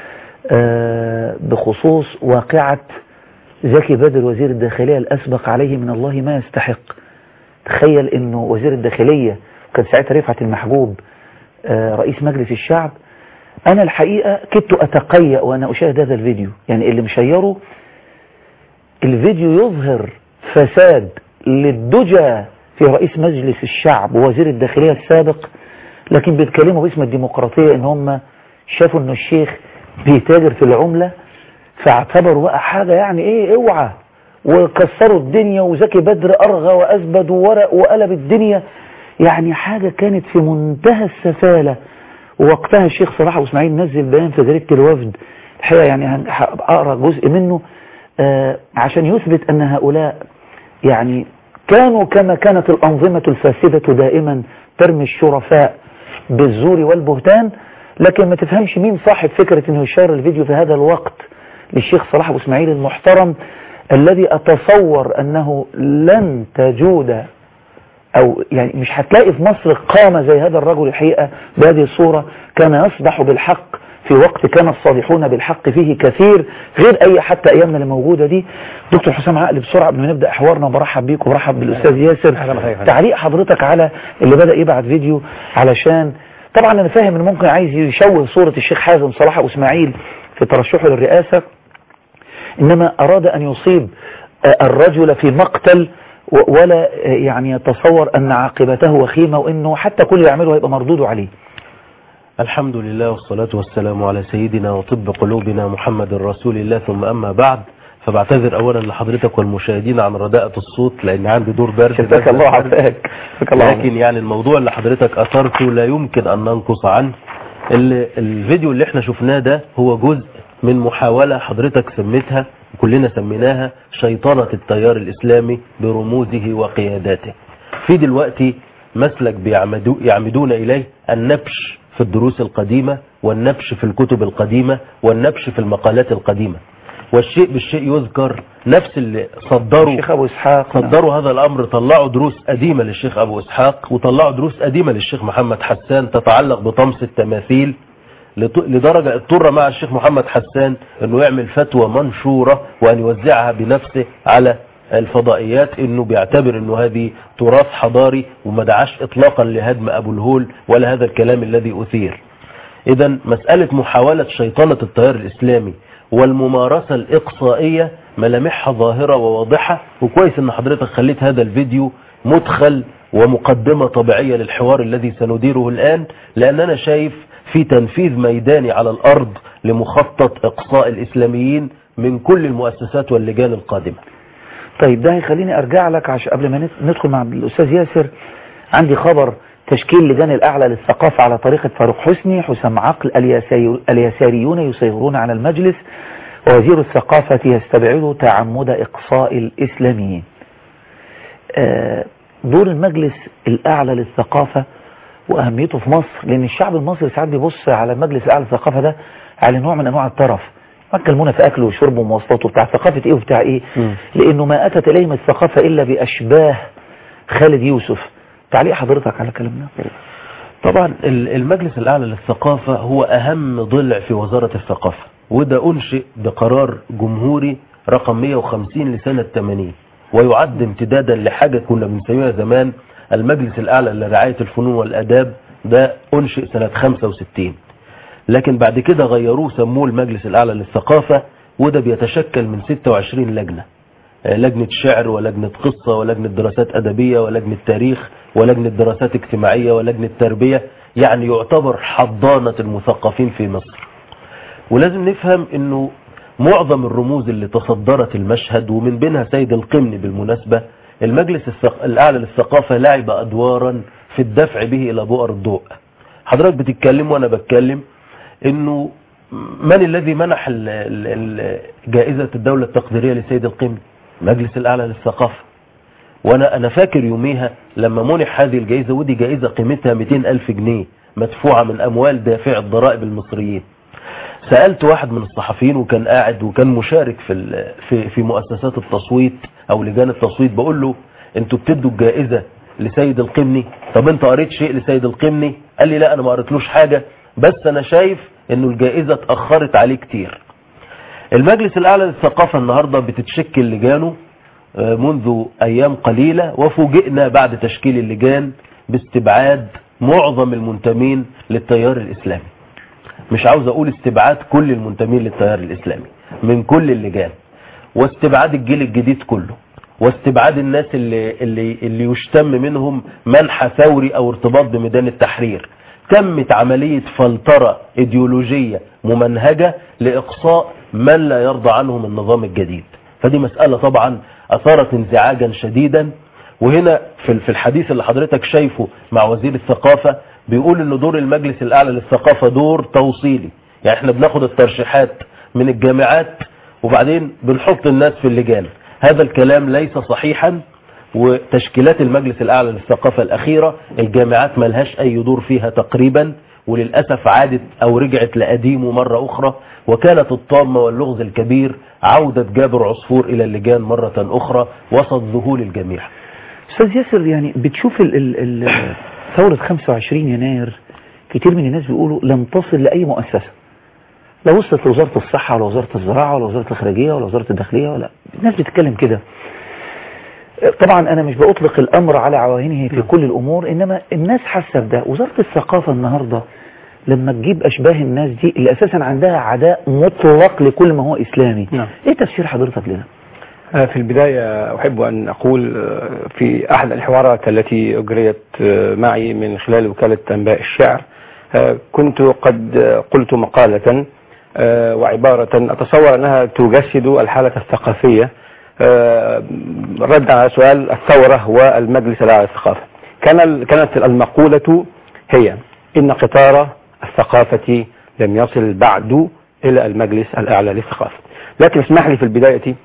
S1: بخصوص واقعة زكي بدر وزير الداخلية الأسبق عليه من الله ما يستحق. تخيل انه وزير الداخلية كان ساعتها رفعت المحجوب رئيس مجلس الشعب. انا الحقيقة كنت اتقيأ وانا اشاهد هذا الفيديو، يعني اللي مشيره الفيديو يظهر فساد للدجى في رئيس مجلس الشعب ووزير الداخلية السابق، لكن بيتكلموا باسم الديمقراطية ان هم شافوا ان الشيخ بيتاجر في العملة فاعتبروا بقى حاجة يعني ايه اوعى، وكسروا الدنيا وزكي بدر ارغى وازبد وورق وقلب الدنيا، يعني حاجة كانت في منتهى السفالة. ووقتها الشيخ صلاح أبو إسماعيل نزل بيان في جريدة الوفد، الحقيقة يعني أقرأ جزء منه عشان يثبت أن هؤلاء يعني كانوا كما كانت الأنظمة الفاسدة دائما ترمي الشرفاء بالزور والبهتان، لكن ما تفهمش مين صاحب فكرة أنه يشار الفيديو في هذا الوقت للشيخ صلاح أبو إسماعيل المحترم، الذي أتصور أنه لن تجود أو يعني مش هتلاقي في مصر قامة زي هذا الرجل الحقيقة بهذه الصورة، كان يصدح بالحق في وقت كان الصالحون بالحق فيه كثير غير أي حتى أيامنا اللي موجودة دي. دكتور حسام عقل بسرعة قبل ما نبدأ حوارنا، برحب بيك وبرحب بالأستاذ ياسر. تعليق حضرتك على اللي بدأ يبعت فيديو، علشان طبعا أنا فاهم إنه ممكن عايز يشوه صورة الشيخ حازم صلاح أبو إسماعيل في ترشحه للرئاسة، إنما أراد أن يصيب الرجل في مقتل ولا يعني يتصور أن عاقبته وخيمة وأنه حتى كل اللي يعمله هيبقى مردوده عليه.
S6: الحمد لله والصلاة والسلام على سيدنا وطب قلوبنا محمد رسول الله، ثم أما بعد، فبعتذر أولا لحضرتك والمشاهدين عن رداءة الصوت لأن عندي دور برد.
S1: شفاك الله عافاك.
S6: لكن يعني الموضوع اللي حضرتك أثرته لا يمكن أن ننقص عنه. الفيديو اللي احنا شفناه ده هو جزء من محاولة حضرتك سميتها وكلنا سميناها شيطنة التيار الإسلامي برموزه وقياداته. في دلوقتي مسلك يعمدون إليه النبش في الدروس القديمة والنبش في الكتب القديمة والنبش في المقالات القديمة، والشيء بالشيء يذكر. نفس اللي صدروا هذا الأمر طلعوا دروس قديمة للشيخ أبو إسحاق وطلعوا دروس قديمة للشيخ محمد حسان تتعلق بطمس التماثيل، لدرجة اضطر مع الشيخ محمد حسان أنه يعمل فتوى منشورة وأن يوزعها بنفسه على الفضائيات، أنه بيعتبر أنه هذه تراث حضاري وما دعاش إطلاقا لهدم أبو الهول ولا هذا الكلام الذي أثير. إذن مسألة محاولة شيطنة التيار الإسلامي والممارسة الإقصائية ملامحها ظاهرة وواضحة، وكويس أن حضرتك خليت هذا الفيديو مدخل ومقدمة طبيعية للحوار الذي سنديره الآن، لأن أنا شايف في تنفيذ ميداني على الأرض لمخطط إقصاء الإسلاميين من كل المؤسسات واللجان القادمة.
S1: طيب ده هيخليني أرجع لك عشان قبل ما ندخل مع الأستاذ ياسر. عندي خبر تشكيل لجان الأعلى للثقافة على طريقة فاروق حسني، حسام عقل، اليساريون يسيرون على المجلس، ووزير الثقافة يستبعد تعمد إقصاء الإسلاميين. دور المجلس الأعلى للثقافة وأهميته في مصر، لأن الشعب المصري ساعات بيبص على المجلس الأعلى للثقافة ده على نوع من أنواع الطرف، مكلمونا في أكله وشربه ومواصلاته بتاع ثقافة إيه وبتاع إيه، لأنه ما أتت إليهم الثقافة إلا بأشباه خالد يوسف. تعليق حضرتك على كلامنا؟
S6: طبعا المجلس الأعلى للثقافة هو أهم ضلع في وزارة الثقافة، وده أنشئ بقرار جمهوري رقم 150 لسنة 80، ويعد امتدادا لحاجة كنا بنسميها زمان المجلس الأعلى لرعاية الفنون والأداب. ده أنشئ سنة 65، لكن بعد كده غيروه سموه المجلس الأعلى للثقافة، وده بيتشكل من 26 لجنة، لجنة شعر ولجنة قصة ولجنة دراسات أدبية ولجنة تاريخ ولجنة دراسات اجتماعية ولجنة تربية، يعني يعتبر حضانة المثقفين في مصر. ولازم نفهم انه معظم الرموز اللي تصدرت المشهد ومن بينها سيد القمني بالمناسبة، المجلس الأعلى للثقافة لعب أدوارا في الدفع به إلى بؤر الضوء. حضرتك بتتكلم وأنا بتكلم انه من الذي منح جائزة الدولة التقديرية لسيد القمني؟ مجلس الأعلى للثقافة. وأنا فاكر يوميها لما منح هذه الجائزة، ودي جائزة قيمتها 200,000 جنيه مدفوعة من أموال دافع الضرائب المصريين. سألت واحد من الصحفيين وكان قاعد وكان مشارك في مؤسسات التصويت أو لجان التصويت، بقول له انتوا بتدوا الجائزة لسيد القمني، طب انت قريت شيء لسيد القمني؟ قال لي لا أنا ما قريتلوش حاجة، بس أنا شايف انه الجائزة اتأخرت عليه كتير. المجلس الأعلى للثقافة النهاردة بتتشكل لجانه منذ أيام قليلة، وفوجئنا بعد تشكيل اللجان باستبعاد معظم المنتمين للتيار الإسلامي. مش عاوز أقول استبعاد كل المنتمين للتيار الإسلامي من كل اللجان، واستبعاد الجيل الجديد كله، واستبعاد الناس اللي يشتم منهم منح ثوري أو ارتباط بميدان التحرير. تمت عملية فلترة إيديولوجية ممنهجة لإقصاء من لا يرضى عنهم النظام الجديد. فدي مسألة طبعا أثارت انزعاجا شديدا. وهنا في الحديث اللي حضرتك شايفه مع وزير الثقافة بيقول إن دور المجلس الأعلى للثقافة دور توصيلي، يعني احنا بناخد الترشيحات من الجامعات وبعدين بنحط الناس في اللجان. هذا الكلام ليس صحيحا، وتشكيلات المجلس الأعلى للثقافة الأخيرة الجامعات ملهاش أي دور فيها تقريبا، وللأسف عادت أو رجعت لقديمه مرة أخرى، وكانت الطامة واللغز الكبير عودة جابر عصفور إلى اللجان مرة أخرى وسط ذهول الجميع.
S1: أستاذ ياسر، يعني بتشوف ثورة 25 يناير كتير من الناس بيقولوا لم تصل لأي مؤسسة، لا وصلت لوزارة الصحة ولا وزارة الزراعة ولا وزارة الخارجية ولا وزارة الداخلية، ولا الناس بتتكلم كده. طبعا أنا مش بأطلق الأمر على عوائنه في كل الأمور، إنما الناس حاسة بده. وزارة الثقافة النهاردة لما تجيب أشباه الناس دي اللي أساسا عندها عداء مطلق لكل ما هو إسلامي، إيه تفسير حضرتك لده؟
S7: في البداية أحب أن أقول في أحد الحوارات التي أجريت معي من خلال وكالة أنباء الشعر كنت قد قلت مقالة وعبارة أتصور أنها تجسد الحالة الثقافية رد على سؤال الثورة والمجلس الأعلى للثقافة. كانت المقولة هي إن قطار الثقافة لم يصل بعد إلى المجلس الأعلى للثقافة. لكن اسمح لي في البداية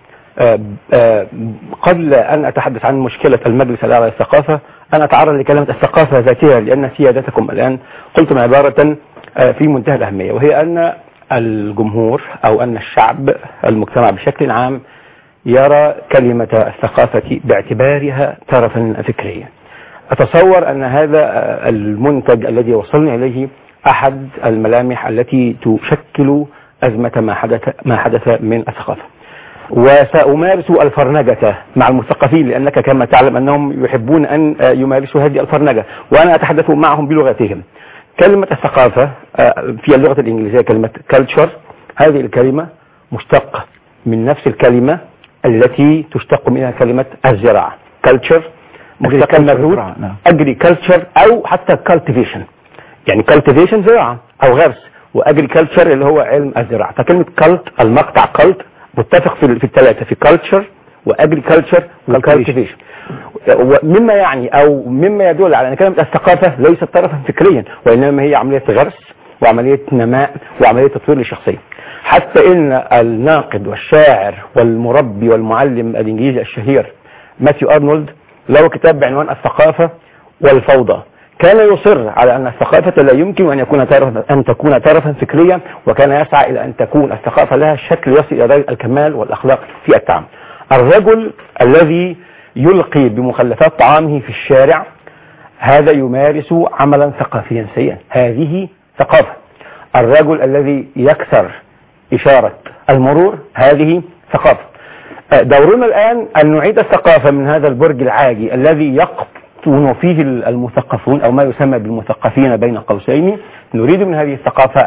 S7: قبل أن أتحدث عن مشكلة المجلس الأعلى للثقافة أن أتعرض لكلمة الثقافة ذاتها، لأن سيادتكم الآن قلتم عبارة في منتهى الأهمية، وهي أن الجمهور أو أن الشعب المجتمع بشكل عام يرى كلمة الثقافة باعتبارها طرفا فكريا. أتصور أن هذا المنتج الذي وصلنا إليه أحد الملامح التي تشكل أزمة ما حدث من الثقافة. وسأمارس الفرنجة مع المثقفين، لأنك كما تعلم أنهم يحبون أن يمارسوا هذه الفرنجة، وأنا أتحدث معهم بلغتهم. كلمة الثقافة في اللغة الإنجليزية كلمة culture، هذه الكلمة مشتقة من نفس الكلمة التي تشتق منها كلمة الزراعة. culture مشتقة من الروت agriculture أو حتى cultivation، يعني cultivation زراعة أو غرس، وagriculture اللي هو علم الزراعة. فكلمة cult المقطع cult متفق في الثلاثة، في culture وagriculture وcultivation، ومما يعني أو مما يدل على أن كلمة الثقافة ليست طرفا فكريا، وإنما هي عملية غرس وعملية نماء وعملية تطوير للشخصية. حتى إن الناقد والشاعر والمربي والمعلم الإنجليزي الشهير ماثيو أرنولد له كتاب بعنوان الثقافة والفوضى، كان يصر على أن الثقافة لا يمكن أن تكون طرفا فكريا، وكان يسعى إلى أن تكون الثقافة لها شكل يصل إلى درجة الكمال والأخلاق في التعامل. الرجل الذي يلقي بمخلفات طعامه في الشارع هذا يمارس عملا ثقافيا سيئا، هذه ثقافة. الرجل الذي يكسر إشارة المرور هذه ثقافة. دورنا الآن أن نعيد الثقافة من هذا البرج العاجي الذي يقطن فيه المثقفون أو ما يسمى بالمثقفين بين قوسين. نريد من هذه الثقافة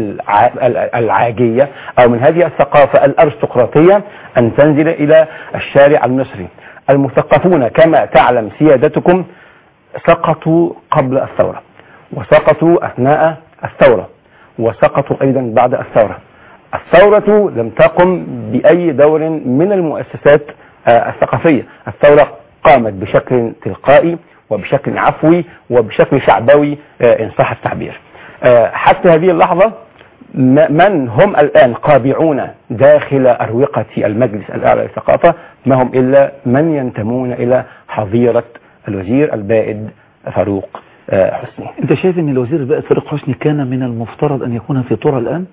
S7: العاجية أو من هذه الثقافة الأرستقراطية أن تنزل إلى الشارع المصري. المثقفون كما تعلم سيادتكم سقطوا قبل الثورة، وسقطوا أثناء الثورة، وسقطوا أيضا بعد الثورة. الثورة لم تقم بأي دور من المؤسسات الثقافية. الثورة قامت بشكل تلقائي وبشكل عفوي وبشكل شعبوي إن صح التعبير. حتى هذه اللحظة من هم الآن قابعون داخل أروقة المجلس الأعلى للثقافة ما هم إلا من ينتمون إلى حظيرة الوزير البائد فاروق حسني.
S1: أنت شايف أن الوزير البائد فاروق حسني كان من المفترض أن يكون في طورة الآن؟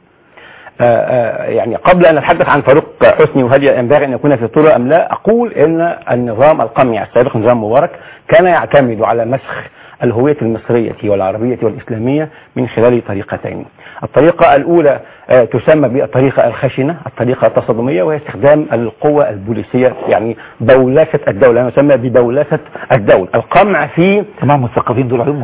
S7: يعني قبل أن أتحدث عن فاروق حسني وهل ينبغي أن يكون في طورة أم لا، أقول أن النظام القمعي السابق نظام مبارك كان يعتمد على مسخ الهوية المصرية والعربية والإسلامية من خلال طريقتين. الطريقة الأولى تسمى بالطريقة الخشنة، الطريقة التصادمية، وهي استخدام القوة البوليسية، يعني بولاسة الدولة، يسمى ببولاسة الدولة. القمع في
S1: تمام. المثقفين دول عليهم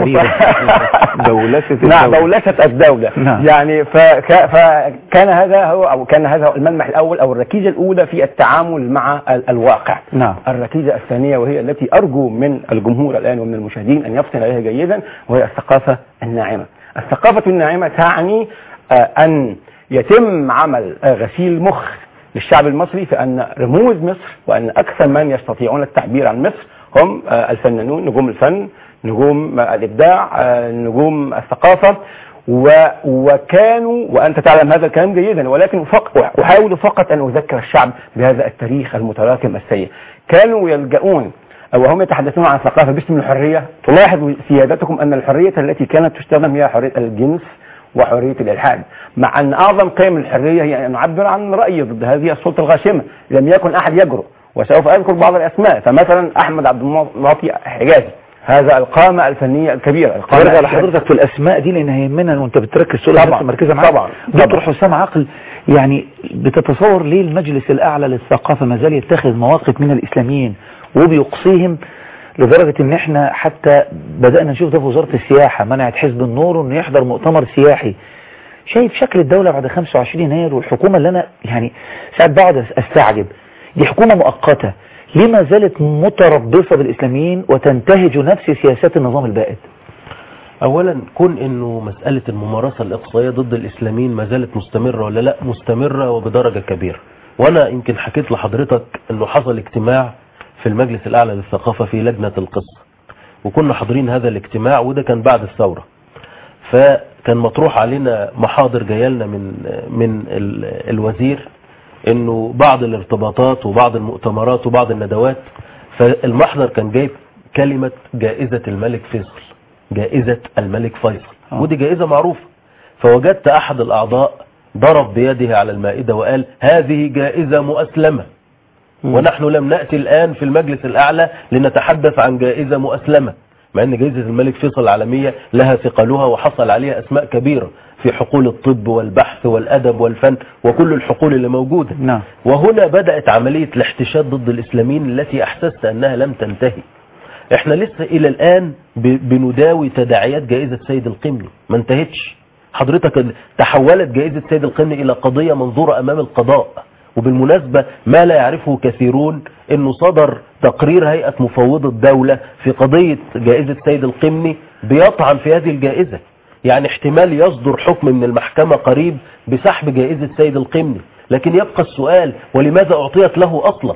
S7: بولاسة الدولة. يعني فكان هذا هو أو كان هذا هو الملمح الأول أو الركيزة الأولى في التعامل مع الواقع. الركيزة الثانية وهي التي أرجو من الجمهور الآن ومن المشاهدين أن يفطن عليها جيدا، وهي الثقافة الناعمة. الثقافة الناعمة تعني أن يتم عمل غسيل مخ للشعب المصري في أن رموز مصر وأن أكثر من يستطيعون التعبير عن مصر هم الفنانون، نجوم الفن، نجوم الإبداع، نجوم الثقافة، وكانوا، وأنت تعلم هذا الكلام جيدا، ولكن أحاول فقط أن أذكر الشعب بهذا التاريخ المتراكم السيء. كانوا يلجؤون وهم يتحدثون عن الثقافة باسم الحرية. تلاحظ سيادتكم أن الحرية التي كانت تستخدم هي حرية الجنس وحرية الإلحاد، مع أن أعظم قيم الحرية هي أن نعبر عن رأيي ضد هذه السلطة الغاشمة. لم يكن أحد يجرؤ، وسوف أذكر بعض الأسماء. فمثلا أحمد عبد المعطي حجازي، هذا القامة الفنية الكبيرة.
S1: ارجع لحضرتك في الأسماء دي لأن هيهمنا وأنت بتركز سؤال الناس مركزة معاك.
S7: طبعا.
S1: دكتور حسام عقل، يعني بتتصور ليه المجلس الأعلى للثقافة ما زال يتخذ مواقف من الإسلاميين وبيقصيهم لدرجة ان احنا حتى بدأنا نشوف ده في وزارة السياحة، منعت حزب النور انه يحضر مؤتمر سياحي. شايف شكل الدولة بعد 25 يناير والحكومة اللي انا يعني ساعات بقعد استعجب، دي حكومة مؤقتة، ليه ما زالت متربصة بالإسلاميين وتنتهج نفس سياسات النظام البائد؟
S6: اولا كون انه مسألة الممارسة الاقصائية ضد الاسلاميين ما زالت مستمرة ولا لا، مستمرة وبدرجة كبيرة. وانا يمكن حكيت لحضرتك انه حصل اجتماع في المجلس الاعلى للثقافة في لجنة القصة، وكنا حاضرين هذا الاجتماع، وده كان بعد الثورة. فكان مطروح علينا محاضر جايلنا من الوزير انه بعض الارتباطات وبعض المؤتمرات وبعض الندوات، فالمحضر كان جايب كلمة جائزة الملك فيصل، جائزة الملك فيصل، ودي جائزة معروفة. فوجدت احد الاعضاء ضرب بيده على المائدة وقال هذه جائزة مؤسلمة، ونحن لم نأتي الآن في المجلس الأعلى لنتحدث عن جائزة مؤسلمة، مع أن جائزة الملك فيصل العالمية لها ثقلها وحصل عليها أسماء كبيرة في حقول الطب والبحث والأدب والفن وكل الحقول اللي موجودة.
S1: نعم.
S6: وهنا بدأت عملية الاحتشاد ضد الإسلاميين التي أحسست أنها لم تنتهي. احنا لسه إلى الآن بنداوي تداعيات جائزة سيد القمني، ما انتهتش. حضرتك تحولت جائزة سيد القمني إلى قضية منظورة أمام القضاء. وبالمناسبة ما لا يعرفه كثيرون انه صدر تقرير هيئة مفوضة الدولة في قضية جائزة سيد القمني بيطعن في هذه الجائزة. يعني احتمال يصدر حكم من المحكمة قريب بسحب جائزة سيد القمني، لكن يبقى السؤال ولماذا اعطيت له اصلا؟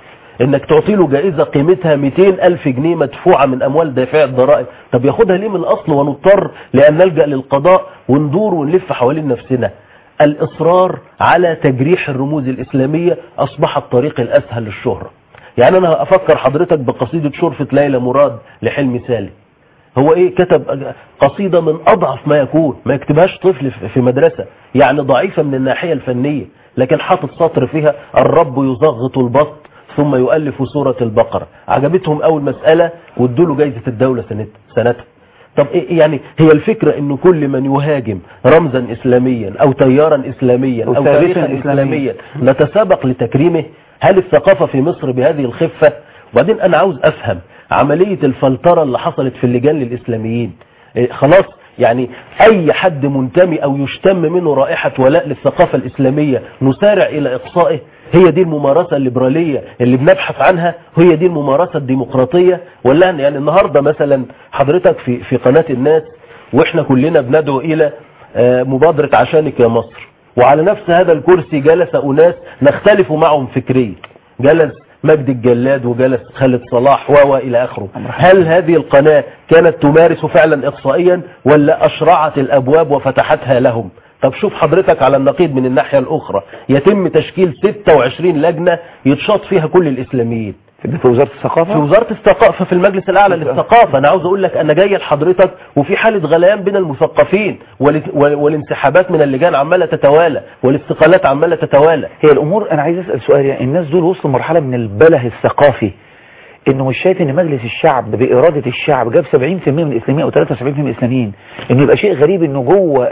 S6: انك تعطي له جائزة قيمتها 200,000 جنيه مدفوعة من اموال دافعي الضرائب، طب ياخدها ليه من الاصل ونضطر لان نلجأ للقضاء وندور ونلف حوالين نفسنا؟ الإصرار على تجريح الرموز الإسلامية أصبح الطريق الأسهل للشهرة. يعني أنا أفكر حضرتك بقصيدة شرفة ليلى مراد لحلمي سالم. هو إيه؟ كتب قصيدة من أضعف ما يكون، ما يكتبهاش طفل في مدرسة، يعني ضعيفة من الناحية الفنية، لكن حاطط سطر فيها الرب يزغط البط ثم يؤلف سورة البقرة. عجبتهم أول مسألة وادوا له جايزة الدولة سنتها. طب إيه يعني؟ هي الفكرة انه كل من يهاجم رمزا اسلاميا او تيارا اسلاميا او تاريخا اسلاميا نتسابق لتكريمه؟ هل الثقافة في مصر بهذه الخفة؟ وبعدين انا عاوز افهم عملية الفلترة اللي حصلت في اللجان للاسلاميين. خلاص يعني اي حد منتمي او يشتم منه رائحة ولاء للثقافة الاسلامية نسارع الى اقصائه؟ هي دي الممارسة الليبرالية اللي بنبحث عنها؟ هي دي الممارسة الديمقراطية؟ ولا يعني النهاردة مثلا حضرتك في قناة الناس واحنا كلنا بندعو الى مبادرة عشانك يا مصر، وعلى نفس هذا الكرسي جلس أناس نختلف معهم فكريا، جلس مجد الجلاد وجلس خالد صلاح والى اخره. هل هذه القناة كانت تمارس فعلا اقصائيا ولا اشرعت الابواب وفتحتها لهم؟ طب شوف حضرتك على النقيض من الناحية الاخرى، يتم تشكيل 26 لجنة يتشاط فيها كل الاسلاميين
S1: في وزارة الثقافة،
S6: في وزارة الثقافة، في المجلس الأعلى للثقافة. أنا عاوز أقول لك أنا جاي لحضرتك وفي حالة غليان بين المثقفين والانسحابات من اللجان عمالة تتوالى والاستقالات عمالة تتوالى.
S1: هي الأمور أنا عايز أسأل سؤال، يعني الناس دول وصلوا مرحلة من البله الثقافي إنه مش شايف إن مجلس الشعب بإرادة الشعب جاب 70% من الإسلاميين أو 73% من الإسلاميين، إنه يبقى شيء غريب إنه جوه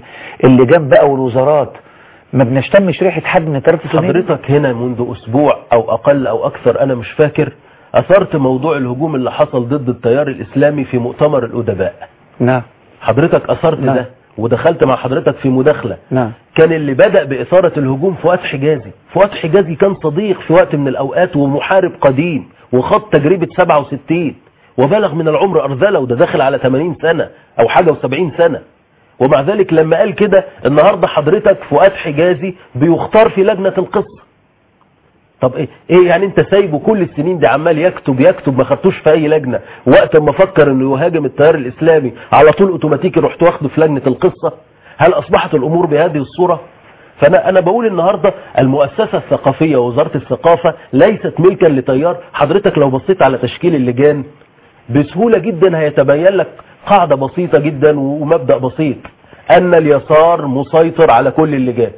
S1: اللجان بقى والوزارات ما بنشتمش ريحة حد من 83.
S6: حضرتك هنا منذ أسبوع أو أقل أو أكثر أنا مش فاكر أثرت موضوع الهجوم اللي حصل ضد التيار الإسلامي في مؤتمر الأدباء.
S1: نعم.
S6: حضرتك أثرت ده ودخلت مع حضرتك في مداخلة.
S1: نعم.
S6: كان اللي بدأ بإثارة الهجوم فؤاد حجازي. فؤاد حجازي كان صديق في وقت من الأوقات ومحارب قديم وخط تجربة 67 وبلغ من العمر أرذلة، وده داخل على 80 سنة أو حاجة و70 سنة. ومع ذلك لما قال كده النهاردة حضرتك فؤاد حجازي بيختار في لجنة القصة. طب ايه يعني انت سايبه كل السنين دي عمال يكتب ما خدتوش في اي لجنة، وقت ما فكر انه يهاجم التيار الاسلامي على طول اوتوماتيكي رحت واخده في لجنة القصة؟ هل اصبحت الامور بهذه الصورة؟ فانا بقول النهاردة المؤسسة الثقافية ووزارة الثقافة ليست ملكا لتيار. حضرتك لو بصيت على تشكيل اللجان بسهولة جدا هيتبين لك قاعدة بسيطة جدا ومبدأ بسيط، أن اليسار مسيطر على كل اللجان.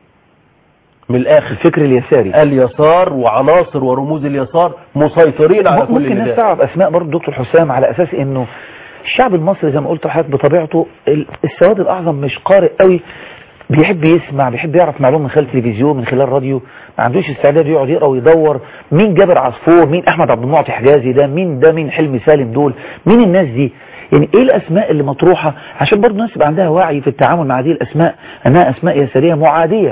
S6: من الآخر
S1: الفكر اليساري،
S6: اليسار وعناصر ورموز اليسار مسيطرين على كل اللجان.
S1: ممكن الناس تعرف أسماء برضه دكتور حسام على أساس إنه الشعب المصري زي ما قلت لحضرتك بطبيعته السواد الأعظم مش قارئ قوي، بيحب يسمع، بيحب يعرف معلومة من خلال التلفزيون من خلال الراديو، ما عندوش استعداد يقعد يقرا ويدور مين جابر عصفور، مين أحمد عبد المعطي حجازي ده، مين حلمي سالم، دول مين الناس دي؟ يعني ايه الاسماء اللي مطروحة عشان برضه الناس يبقى عندها وعي في التعامل مع هذه الاسماء انها اسماء يسارية معادية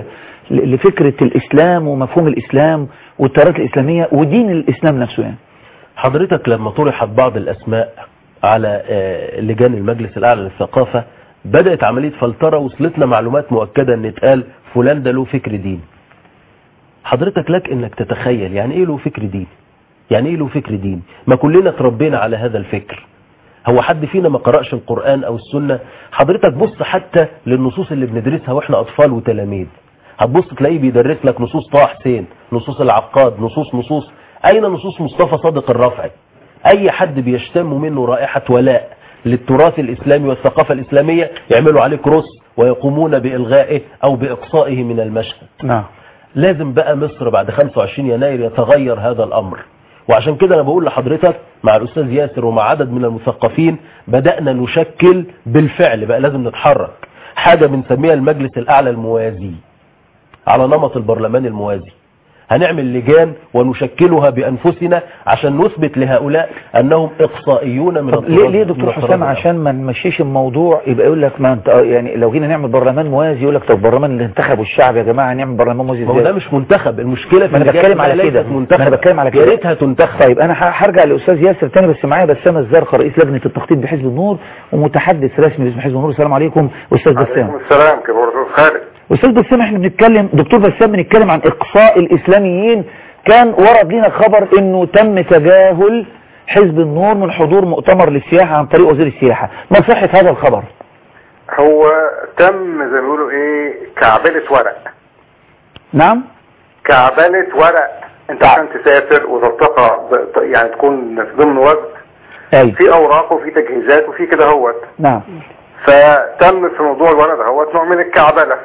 S1: لفكرة الإسلام ومفهوم الإسلام والتيارات الإسلامية ودين الإسلام نفسه يعني.
S6: حضرتك لما طرحت بعض الأسماء على لجان المجلس الأعلى للثقافة بدأت عملية فلترة، وصلتنا معلومات مؤكدة ان اتقال فلان ده له فكر دين. حضرتك لك انك تتخيل يعني ايه له فكر دين؟ يعني ايه له فكر دين؟ ما كلنا تربينا على هذا الفكر. هو حد فينا ما قرأش القرآن او السنة؟ حضرتك بص حتى للنصوص اللي بندرسها واحنا اطفال وتلاميذ، هتبص تلاقيه بيدرس لك نصوص طه حسين، نصوص العقاد، نصوص. اين نصوص مصطفى صادق الرافعي؟ اي حد بيشتم منه رائحة ولاء للتراث الإسلامي والثقافة الإسلامية يعملوا عليه كروس ويقومون بإلغائه أو بإقصائه من المشهد.
S1: نعم.
S6: لازم بقى مصر بعد 25 يناير يتغير هذا الأمر، وعشان كده أنا بقول لحضرتك مع الأستاذ ياسر ومع عدد من المثقفين بدأنا نشكل بالفعل، بقى لازم نتحرك حاجة بنسميها المجلس الأعلى الموازي على نمط البرلمان الموازي. هنعمل لجان ونشكلها بأنفسنا عشان نثبت لهؤلاء أنهم إقصائيون من
S1: طب ليه دكتور حسام عشان ما نمشيش الموضوع يبقى يقول لك ما انت يعني لو جينا نعمل برلمان موازي يقول لك طب البرلمان اللي انتخبه الشعب يا جماعه هنعمل برلمان موازي ازاي؟
S6: ما هو ده مش منتخب، المشكله في
S1: انا بتكلم على كده، انا بتكلم على كده،
S6: يا ريتها تنتخب.
S1: طيب انا هرجع لاستاذ ياسر تاني بس معايا بسام الزرقاء رئيس لجنه التخطيط بحزب النور ومتحدث رسمي باسم حزب النور. السلام عليكم استاذ بسام.
S3: عليكم السلام كبير خالد.
S1: استاذ بسام احنا بنتكلم دكتور بسام بنتكلم عن اقصاء الاسلاميين. كان ورد لنا خبر انه تم تجاهل حزب النور من حضور مؤتمر للسياحة عن طريق وزير السياحة، ما صحة هذا الخبر؟
S3: هو تم زي ما بيقولوا ايه كعبلة ورق.
S1: نعم
S3: كعبلة ورق. انت عشان تسافر وترتقى يعني تكون في ضمن وقت في اوراق وفي تجهيزات وفي كده هوت.
S1: نعم.
S3: فتم في موضوع الورق ده هوت نوع من الكعبلة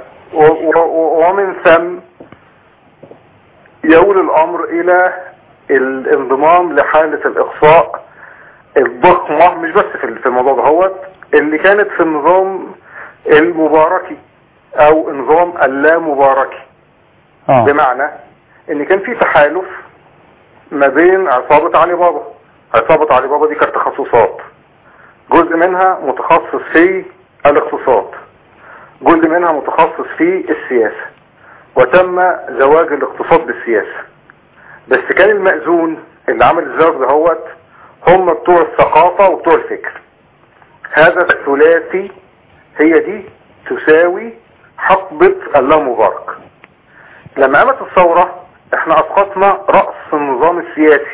S3: ومن ثم يؤول الامر الى الانضمام لحالة الاقصاء الضخمة مش بس في الموضوع ده هوت اللي كانت في النظام المباركي او النظام اللامباركي. بمعنى ان كان في تحالف ما بين عصابة علي بابا. عصابة علي بابا دي كانت تخصصات، جزء منها متخصص في الاقتصاد، جزء منها متخصص في السياسة، وتم زواج الاقتصاد بالسياسة. بس كان المأذون اللي عمل الزواج ده هوت هم بتوع الثقافة وبتوع الفكر. هذا الثلاثي هي دي تساوي حقبة اللامبارك. لما قامت الثورة احنا اسقطنا رأس النظام السياسي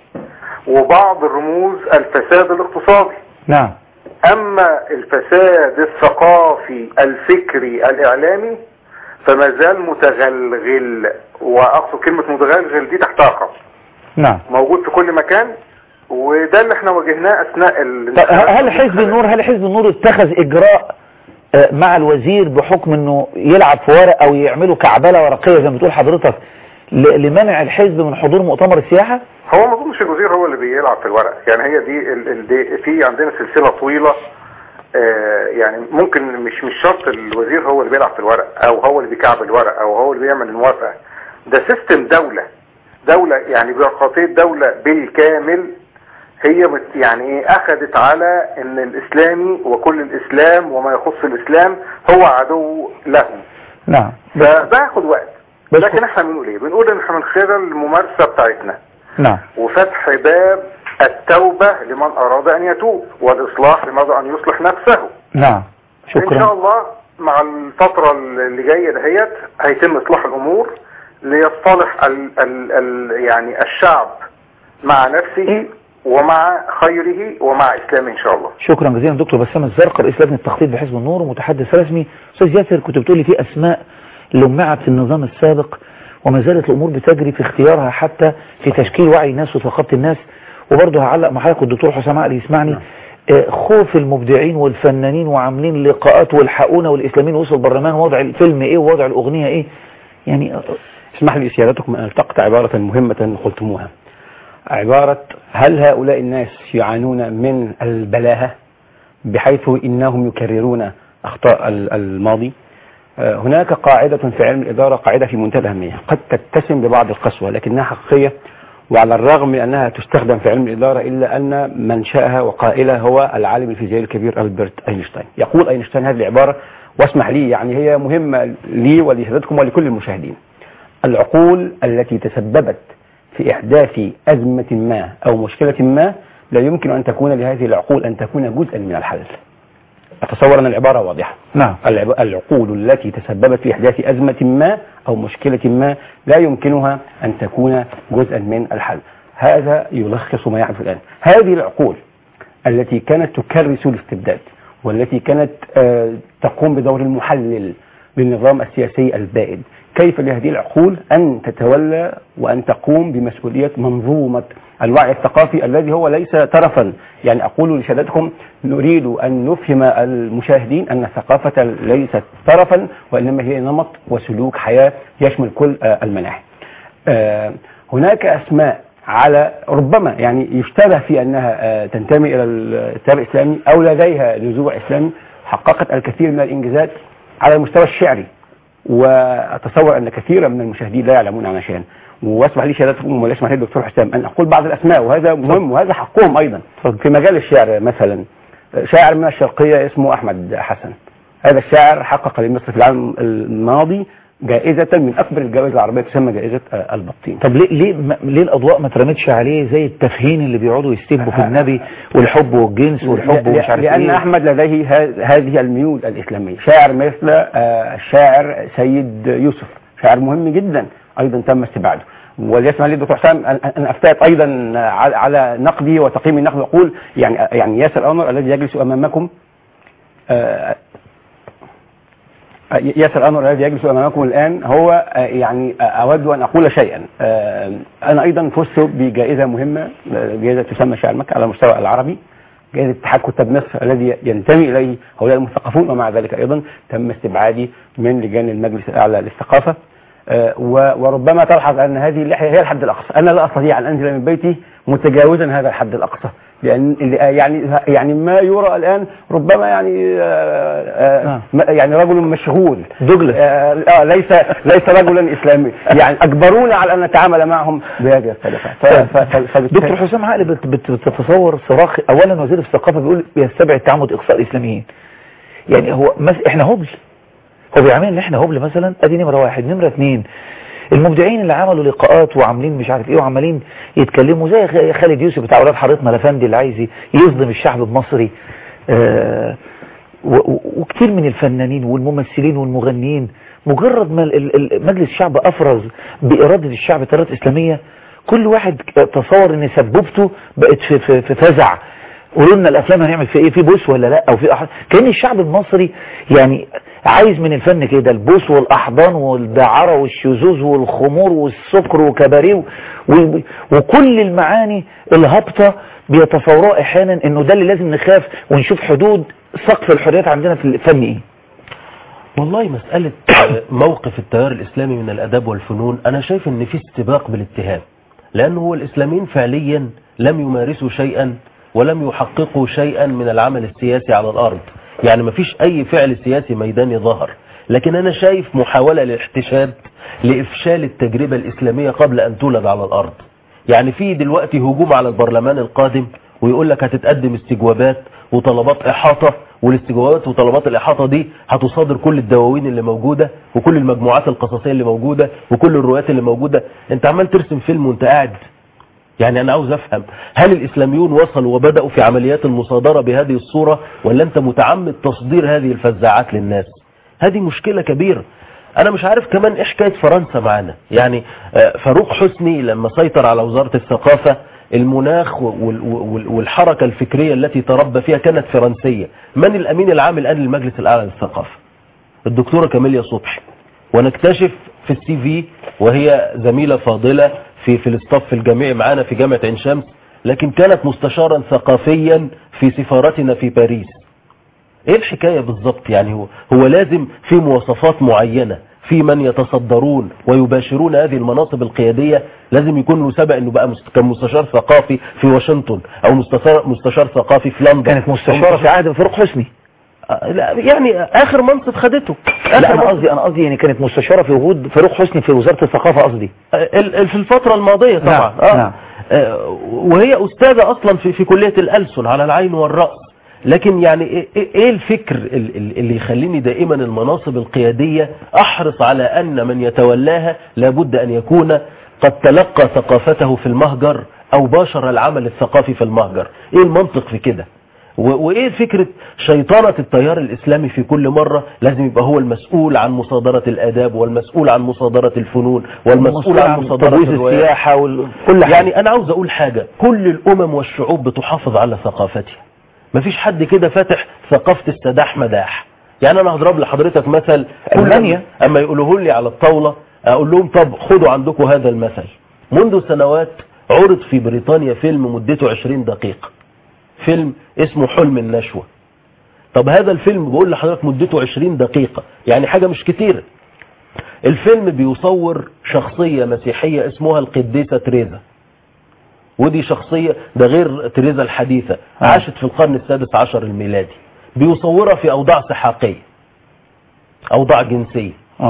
S3: وبعض الرموز الفساد الاقتصادي.
S1: نعم.
S3: اما الفساد الثقافي الفكري الاعلامي فما زال متغلغل، واقصد كلمة متغلغل دي تحتها خط.
S1: نعم.
S3: موجود في كل مكان، وده اللي احنا واجهناه اثناء
S1: هل حزب النور اتخذ اجراء مع الوزير بحكم انه يلعب في ورق او يعملوا كعبلة ورقية زي ما بتقول حضرتك لمنع الحزب من حضور مؤتمر السياحة؟
S3: هو ما اظنش الوزير هو اللي بيلعب في الورق، يعني هي دي في عندنا سلسلة طويلة. يعني ممكن مش شرط الوزير هو اللي بيلعب في الورق او هو اللي بيكعب الورق او هو اللي بيعمل الموافقة. ده سيستم دولة يعني بيروقراطية دولة بالكامل. هي يعني ايه اخذت على ان الاسلامي وكل الاسلام وما يخص الاسلام هو عدو لهم.
S1: نعم.
S3: فده ياخد وقت، لكن احنا بنقول ايه؟ بنقول ان احنا من خلال الممارسة بتاعتنا
S1: نعم
S3: وفتح باب التوبة لمن اراد ان يتوب والاصلاح لمن اراد ان يصلح نفسه.
S1: نعم. شكرا.
S3: ان شاء الله مع الفترة اللي جاية دهيت هيتم اصلاح الامور ليصطلح يعني الشعب مع نفسه ومع خيره ومع اسلامه ان شاء الله.
S1: شكرا جزيلا دكتور بسام الزرقاء رئيس لجنة التخطيط بحزب النور ومتحدث رسمي. استاذ ياسر كنت بتقولي في اسماء لمعت في النظام السابق وما زالت الامور بتجري في اختيارها حتى في تشكيل وعي الناس وثقافة الناس، وبرضه هعلق مع حضرتك الدكتور حسام عقل يسمعني. خوف المبدعين والفنانين وعاملين لقاءات والحقونا والاسلاميين وصل البرلمان وضع الفيلم ايه ووضع الاغنية ايه. يعني
S7: اسمح لي سيادتكم ان التقط عبارة مهمة قلتموها، عبارة هل هؤلاء الناس يعانون من البلاهة بحيث إنهم يكررون أخطاء الماضي؟ هناك قاعدة في علم الإدارة، قاعدة في منتهى الأهمية، قد تتسم ببعض القسوة لكنها حقيقية، وعلى الرغم من أنها تستخدم في علم الإدارة إلا أن منشأها وقائلها هو العالم الفيزيائي الكبير ألبرت أينشتاين. يقول أينشتاين هذه العبارة، واسمح لي يعني هي مهمة لي ولحضرتكم ولكل المشاهدين: العقول التي تسببت في إحداث أزمة ما أو مشكلة ما لا يمكن أن تكون لهذه العقول أن تكون جزءا من الحل. أتصور أن العبارة واضحة.
S1: نعم.
S7: العقول التي تسببت في إحداث أزمة ما أو مشكلة ما لا يمكنها أن تكون جزءا من الحل. هذا يلخص ما يحدث الآن. هذه العقول التي كانت تكرس الاستبداد والتي كانت تقوم بدور المحلل للنظام السياسي البائد، كيف لهذه العقول أن تتولى وأن تقوم بمسؤولية منظومة الوعي الثقافي الذي هو ليس ترفا؟ يعني أقول لسادتكم نريد أن نفهم المشاهدين أن الثقافة ليست ترفا، وإنما هي نمط وسلوك حياة يشمل كل المناحي. هناك أسماء على ربما يعني يشتبه في أنها تنتمي إلى التيار الإسلامي أو لديها نزوع إسلامي، حققت الكثير من الإنجازات على المستوى الشعري، وأتصور أن كثيرا من المشاهدين لا يعلمون عنها شيئا. واسمح لي سيادتكم ولا اسمح لي الدكتور حسام أن أقول بعض الأسماء، وهذا مهم وهذا حقهم أيضا. في مجال الشعر مثلا شاعر من الشرقية اسمه أحمد حسن، هذا الشاعر حقق لمصر في العام الماضي جائزة من أكبر الجوائز العربية تسمى جائزة البطين.
S1: طب ليه الأضواء ما ترمتش عليه زي التفهين اللي بيقعدوا يستبوا في النبي والحب والجنس والحب ومش عارف
S7: لأن أحمد لديه هذه الميول الإسلامية. شاعر مثل الشاعر سيد يوسف، شاعر مهم جدا أيضا تم استبعاده. وليسمح لي الدكتور حسام أن أفتات أيضا على نقدي وتقييم النقد، وأقول يعني ياسر أنور الذي يجلس أمامكم ياسر أنور الذي يجلس أمامكم الآن هو يعني أود أن أقول شيئا. أنا أيضا فزت بجائزة مهمة، جائزة تسمى شاعر مكة على المستوى العربي، جائزة اتحاد كتاب مصر الذي ينتمي إليه هؤلاء المثقفون، ومع ذلك أيضا تم استبعادي من لجان المجلس الأعلى للثقافة. وربما تلحظ أن هذه اللحية هي الحد الأقصى. أنا لا أستطيع أن أنزل من بيتي متجاوزا هذا الحد الأقصى، لأن يعني ما يرى الآن ربما يعني رجل مشغول دوغلاس ليس رجلا إسلامي، يعني أجبرونا على أن نتعامل معهم بهذه الطريقة.
S1: دكتور حسام عقل بتتصور صراخ أولا وزير الثقافة بيقول يستبعد تعمد إقصاء الإسلاميين، يعني هو إحنا هبل، هو بيعمل ان احنا هبل مثلا. ادي نمرة واحد. نمرة اتنين، المبدعين اللي عملوا لقاءات وعاملين مش عارف ايه وعمالين يتكلموا زي خالد يوسف بتاع اولاد حارتنا الافندي اللي عايز يصدم الشعب المصري، وكتير من الفنانين والممثلين والمغنيين، مجرد ما مجلس الشعب افرز بارادة الشعب تيارات اسلامية، كل واحد تصور ان سببته بقت في فزع. قولوا لنا الافلام هنعمل في ايه، في بوس ولا لا، او في كأن الشعب المصري يعني عايز من الفن كده البوس والاحضان والدعارة والشذوذ والخمور والسكر وكباريه وكل المعاني الهابطة بيتصوروا احيانا انه ده اللي لازم نخاف ونشوف حدود سقف الحريات عندنا في الفن ايه.
S6: والله مسألة موقف التيار الإسلامي من الأداب والفنون أنا شايف أن في استباق بالاتهام، لأنه هو الإسلاميين فعليا لم يمارسوا شيئا ولم يحققوا شيئا من العمل السياسي على الأرض، يعني ما فيش أي فعل سياسي ميداني ظهر. لكن أنا شايف محاولة للاحتشاد لإفشال التجربة الإسلامية قبل أن تولد على الأرض. يعني في دلوقتي هجوم على البرلمان القادم ويقول لك هتتقدم استجوابات وطلبات إحاطة، والاستجوابات وطلبات الإحاطة دي هتصادر كل الدواوين اللي موجودة وكل المجموعات القصصية اللي موجودة وكل الروايات اللي موجودة. انت عمال ترسم فيلم وانت قاعد. يعني أنا عاوز أفهم، هل الإسلاميون وصلوا وبدأوا في عمليات المصادرة بهذه الصورة، ولا أنت متعمد تصدير هذه الفزاعات للناس؟ هذه مشكلة كبيرة. أنا مش عارف كمان إيه حكاية فرنسا معانا. يعني فاروق حسني لما سيطر على وزارة الثقافة، المناخ والحركة الفكرية التي تربى فيها كانت فرنسية. من الأمين العام الآن للمجلس الأعلى للثقافة؟ الدكتورة كاميليا صبحي. ونكتشف في السي في وهي زميلة فاضلة في الاستاف الجامعي معانا في جامعة عين شمس، لكن كانت مستشارا ثقافيا في سفارتنا في باريس. ايه الحكاية بالضبط؟ يعني هو لازم في مواصفات معينة في من يتصدرون ويباشرون هذه المناصب القيادية لازم يكون له سبق انه بقى كان مستشار ثقافي في واشنطن او مستشار ثقافي في لندن.
S1: كانت مستشارة في عهد فاروق حسني.
S6: لا يعني اخر منصب خدته.
S1: لا انا قصدي يعني كانت مستشارة في وجود فاروق حسني في وزارة الثقافة قصدي
S6: في الفترة الماضية طبعا.
S1: نعم.
S6: وهي أستاذة أصلا في كلية الألسن على العين والرأس. لكن يعني ايه الفكر اللي يخليني دائما المناصب القيادية احرص على ان من يتولاها لابد ان يكون قد تلقى ثقافته في المهجر او باشر العمل الثقافي في المهجر؟ ايه المنطق في كده؟ وايه فكرة شيطانة التيار الاسلامي في كل مرة لازم يبقى هو المسؤول عن مصادرة الاداب والمسؤول عن مصادرة الفنون والمسؤول عن مصادرة
S1: السياحة
S6: كل حاجة. يعني انا عاوز اقول حاجة، كل الامم والشعوب بتحافظ على ثقافتها، مفيش حد كده فاتح ثقافة السداح مداح. يعني انا هضرب لحضرتك مثل ألمانيا اما يقولوه لي على الطاولة اقول لهم طب خدوا عندكم هذا المثل. منذ سنوات عرض في بريطانيا فيلم مدته 20 دقيقة، فيلم اسمه حلم النشوة. طب هذا الفيلم بقول لحضرتك مدته 20 دقيقة، يعني حاجة مش كتيرة. الفيلم بيصور شخصية مسيحية اسمها القديسة تريزا، ودي شخصية ده غير تريزا الحديثة، عاشت في القرن السادس عشر الميلادي. بيصورها في أوضاع سحاقية، أوضاع جنسية.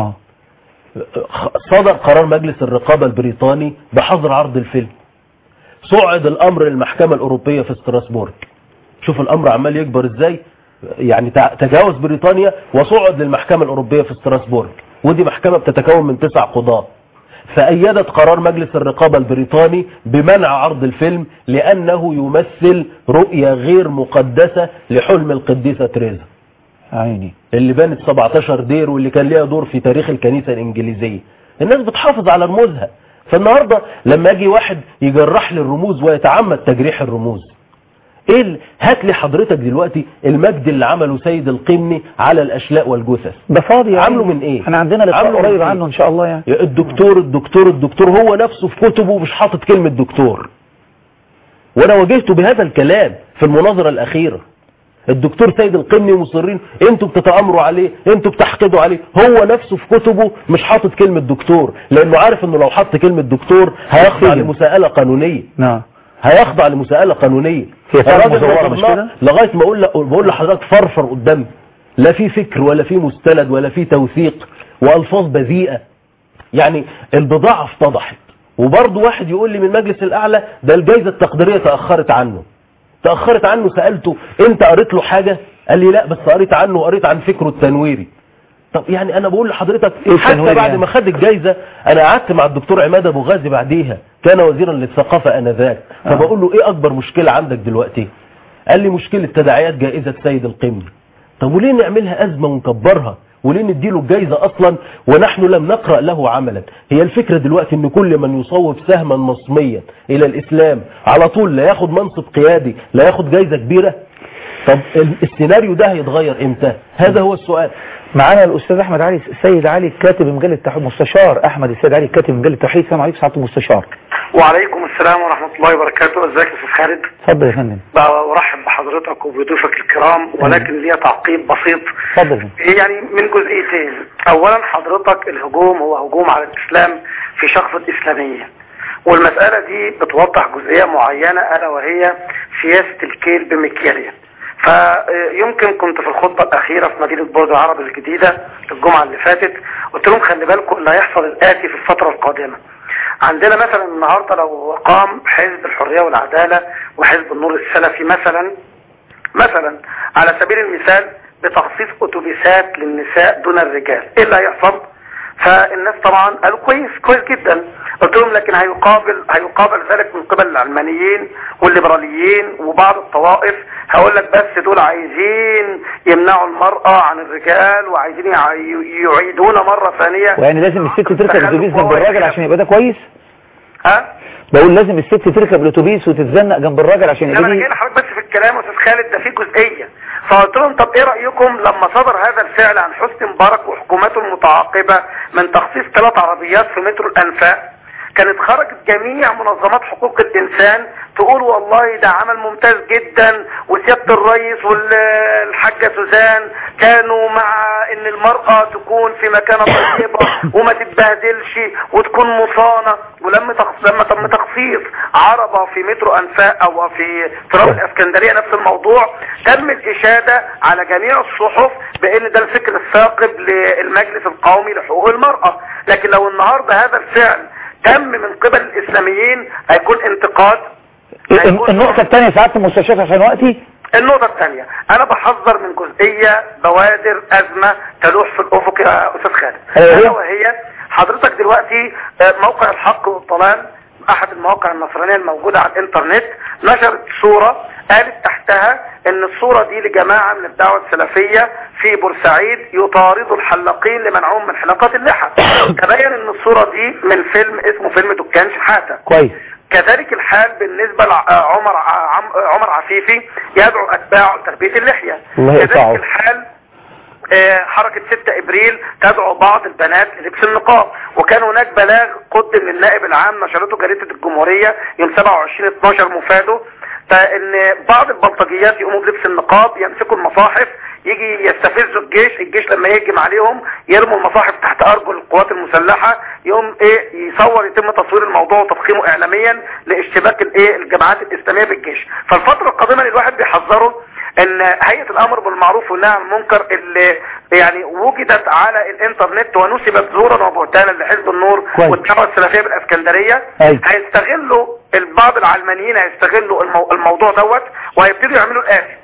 S6: صدر قرار مجلس الرقابة البريطاني بحظر عرض الفيلم. صعد الأمر للمحكمة الأوروبية في ستراسبورغ. شوف الأمر عمال يكبر إزاي، يعني تجاوز بريطانيا وصعد للمحكمة الأوروبية في ستراسبورغ، ودي محكمة بتتكون من 9 قضاة. فأيدت قرار مجلس الرقابة البريطاني بمنع عرض الفيلم لأنه يمثل رؤية غير مقدسة لحلم القديسة تريزا
S1: عيني
S6: اللي بانت 17 دير واللي كان ليها دور في تاريخ الكنيسة الإنجليزية. الناس بتحافظ على رموزها. فالنهاردة لما يجي واحد يجرح لي الرموز ويتعمد تجريح الرموز، هات لي حضرتك دلوقتي المجد اللي عمله سيد القمني على الأشلاء والجثث
S1: ده فاضي يعني.
S6: عمله من ايه؟
S1: احنا عندنا لقاء قريب عنه ان شاء الله. يعني الدكتور هو نفسه في كتبه مش حاطط كلمة دكتور، وانا واجهته بهذا الكلام في المناظرة الأخيرة. الدكتور سيد القمني مصرين انتوا بتتآمروا عليه، انتوا بتحقدوا عليه، هو نفسه في كتبه مش حاطط كلمة دكتور، لانه عارف انه لو حط كلمة دكتور هيخضع لمساءلة قانونية. نعم
S6: هيخضع لمساءلة قانونية. لغاية ما بقول لحضرتك فرفر قدامي، لا في فكر ولا في مستند ولا في توثيق والفاظ بذيئة. يعني البضاعة افتضحت. وبرضه واحد يقول لي من المجلس الأعلى ده الجائزة التقديرية تأخرت عنه. سألته انت قريت له حاجة؟ قال لي لا بس قريت عنه وقريت عن فكره التنويري. طب يعني انا بقول لحضرتك حتى بعد ما خد الجائزة انا قعدت مع الدكتور عماد ابو غازي بعديها، كان وزيرا للثقافة انذاك، فبقول له ايه اكبر مشكلة عندك دلوقتي؟ قال لي مشكلة تداعيات جائزة سيد القمني. طب وليه نعملها ازمة ونكبرها؟ وليه نديله الجائزة اصلا ونحن لم نقرأ له عملا؟ هي الفكرة دلوقتي ان كل من يصوب سهما نصميا الى الاسلام على طول لا ياخد منصب قيادي، لا ياخد جائزة كبيرة. طب السيناريو ده هيتغير امتى؟ هذا هو السؤال.
S1: معانا الاستاذ احمد علي السيد علي كاتب مجله التوحيد، مستشار احمد السيد علي كاتب مجله التوحيد. السلام عليكم سعاده المستشار.
S8: وعليكم السلام ورحمه الله وبركاته. ازيك يا استاذ خالد؟
S1: اتفضل يا فندم.
S8: برحب بحضرتك وبضيوفك الكرام، ولكن ليا تعقيب بسيط.
S1: اتفضل.
S8: يعني من جزئيتين. اولا حضرتك الهجوم هو هجوم على الاسلام في شخص الاسلاميه، والمساله دي بتوضح جزئيه معينه الا وهي سياسه الكيل بمكيالين. فيمكن كنت في الخطبة الأخيرة في مدينة برج العرب الجديدة الجمعة اللي فاتت قلت لهم خلي بالكم اللي هيحصل الآتي في الفترة القادمة. عندنا مثلا النهاردة لو قام حزب الحرية والعدالة وحزب النور السلفي مثلا على سبيل المثال بتخصيص أتوبيسات للنساء دون الرجال، إيه اللي هيحصل؟ فالناس طبعا قالوا كويس جدا. قلت لهم لكن هيقابل ذلك من قبل العلمانيين والليبراليين وبعض الطوائف. هقول لك بس دول عايزين يمنعوا المرأة عن الرجال وعايزين يعيدون مرة ثانية.
S1: ويعني لازم الست تركب الاتوبيس جنب الراجل عشان يبقى ده كويس؟ بقول لازم الست تركب الاتوبيس وتتزنق جنب الراجل عشان يبقى.
S8: انا جاي لحضرتك بس في الكلام يا استاذ خالد، ده في جزئية. فقلت لهم طب ايه رأيكم لما صدر هذا الفعل عن حسني مبارك وحكوماته المتعاقبة من تخصيص 3 عربيات في مترو الانفاق، كانت خرجت جميع منظمات حقوق الانسان تقول والله ده عمل ممتاز جدا، وسيادة الرئيس والحاجة سوزان كانوا مع ان المرأة تكون في مكانة طيبة وما تتبهدلش وتكون مصانة. ولما تم تخصيص عربة في مترو انفاق او في تراب الاسكندرية نفس الموضوع، تم الاشادة على جميع الصحف بان ده الفكر الثاقب للمجلس القومي لحقوق المرأة. لكن لو النهاردة هذا الفعل تم من قبل الاسلاميين هيكون انتقاد.
S1: النقطة الثانية سعادة المستشار عشان وقتي.
S8: النقطة الثانية أنا بحذر من جزئية بوادر أزمة تلوح في الأفق يا أستاذ خالد، وهي حضرتك دلوقتي موقع الحق والضلال أحد المواقع النصرانية الموجودة على الإنترنت نشرت صورة قالت تحتها إن الصورة دي لجماعة من الدعوة السلفية في بورسعيد يطاردوا الحلاقين لمنعهم من حلاقات اللحى. تبين إن الصورة دي من فيلم اسمه فيلم دكان شحاتة.
S1: كويس.
S8: كذلك الحال بالنسبة لعمر عفيفي يدعو أتباعه لتربية اللحية. كذلك الحال حركة 6 إبريل تدعو بعض البنات للبس النقاب، وكان هناك بلاغ قدم للنائب العام نشرته جريدة الجمهورية يوم 27/12 مفاده، فإن بعض البلطجيات يقوموا بلبس النقاب يمسكوا المصاحف يجي يستفزوا الجيش لما يهجم عليهم يرموا المصاحف تحت أرجل القوات المسلحة، يوم يصور يتم تصوير الموضوع وتضخيمه إعلاميا لاشتباك الجماعات الإسلامية بالجيش. فالفترة القادمة الواحد بيحذره ان هيئة الامر بالمعروف والنهي عن المنكر اللي يعني وجدت على الانترنت ونسبت زورا وبهتانا لحزب النور والدعوة السلفية بالاسكندرية هيستغلوا بعض العلمانيين هيستغلوا الموضوع دوت وهيبتدوا يعملوا الآتي: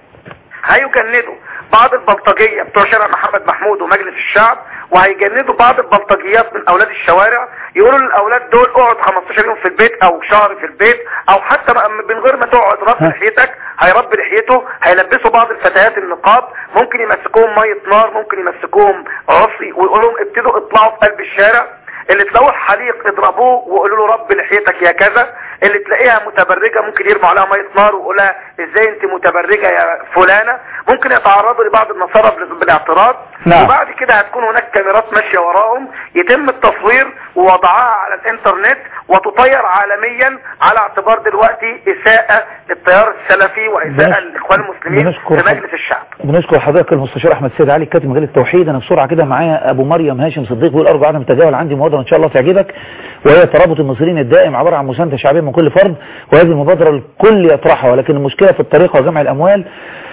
S8: هيجندوا بعض البلطجية بتوع شارع محمد محمود ومجلس الشعب، وهيجندوا بعض البلطجيات من اولاد الشوارع يقولوا للاولاد دول اقعد 15 يوم في البيت او شهر في البيت، او حتى من غير ما تقعد رب لحيتك هيربي لحيته. هيلبسوا بعض الفتيات النقاب، ممكن يمسكوهم مية نار، ممكن يمسكوهم عصي ويقولوا لهم ابتدوا اطلعوا في قلب الشارع. اللي تلاقوه حليق اضربوه وقولوا له رب لحيتك يا كذا. اللي تلاقيها متبرجة ممكن يرموا عليها مية نار ويقولها ازاي انت متبرجة يا فلانة. ممكن يتعرضوا لبعض النصارى بالاعتراض. وبعد كده هتكون هناك كاميرات ماشية وراهم يتم التصوير ووضعها على الانترنت وتطير عالميا على اعتبار دلوقتي اساءة للتيار السلفي واساءة للاخوان المسلمين في مجلس الشعب.
S1: بنشكر حضرتك المستشار احمد سيد علي كاتب مجلة التوحيد. انا بسرعة كده معايا ابو مريم هاشم صديق بيقول ارجو عدم التجاهل، عندي مبادرة ان شاء الله تعجبك وهي ترابط المصريين الدائم عبارة عن مساندة شعبية من كل فرد، وهذه المبادرة الكل يطرحها ولكن المشكلة في الطريقة وجمع الاموال.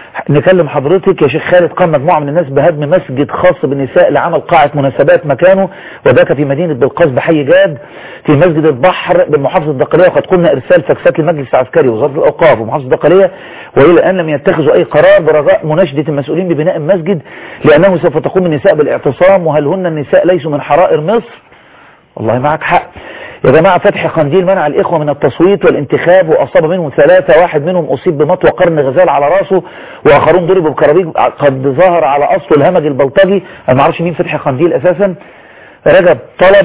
S1: نكلم حضرتك يا شيخ خالد قام مجموعة من الناس بهدم مسجد خاص بالنساء لعمل قاعة مناسبات مكانه، وذاك في مدينة بلقاس بحي جاد في مسجد البحر بمحافظة الدقهلية، وقد قمنا ارسال فاكسات للمجلس العسكري ووزارة الاوقاف ومحافظة الدقهلية والى الان لم يتخذوا اي قرار برجاء مناشدة المسؤولين ببناء المسجد لانه سوف تقوم النساء بالاعتصام، وهل هن النساء ليسوا من حرائر مصر؟ والله معك حق يا جماعة. فتحي قنديل منع الإخوة من التصويت والانتخاب وأصاب منهم 3، واحد منهم أصيب بمطوى قرن غزال على راسه وآخرون ضربوا بكرابيج قد ظهر على أصله الهمج البلطجي. أنا ما اعرفش مين فتحي قنديل أساسا. رجب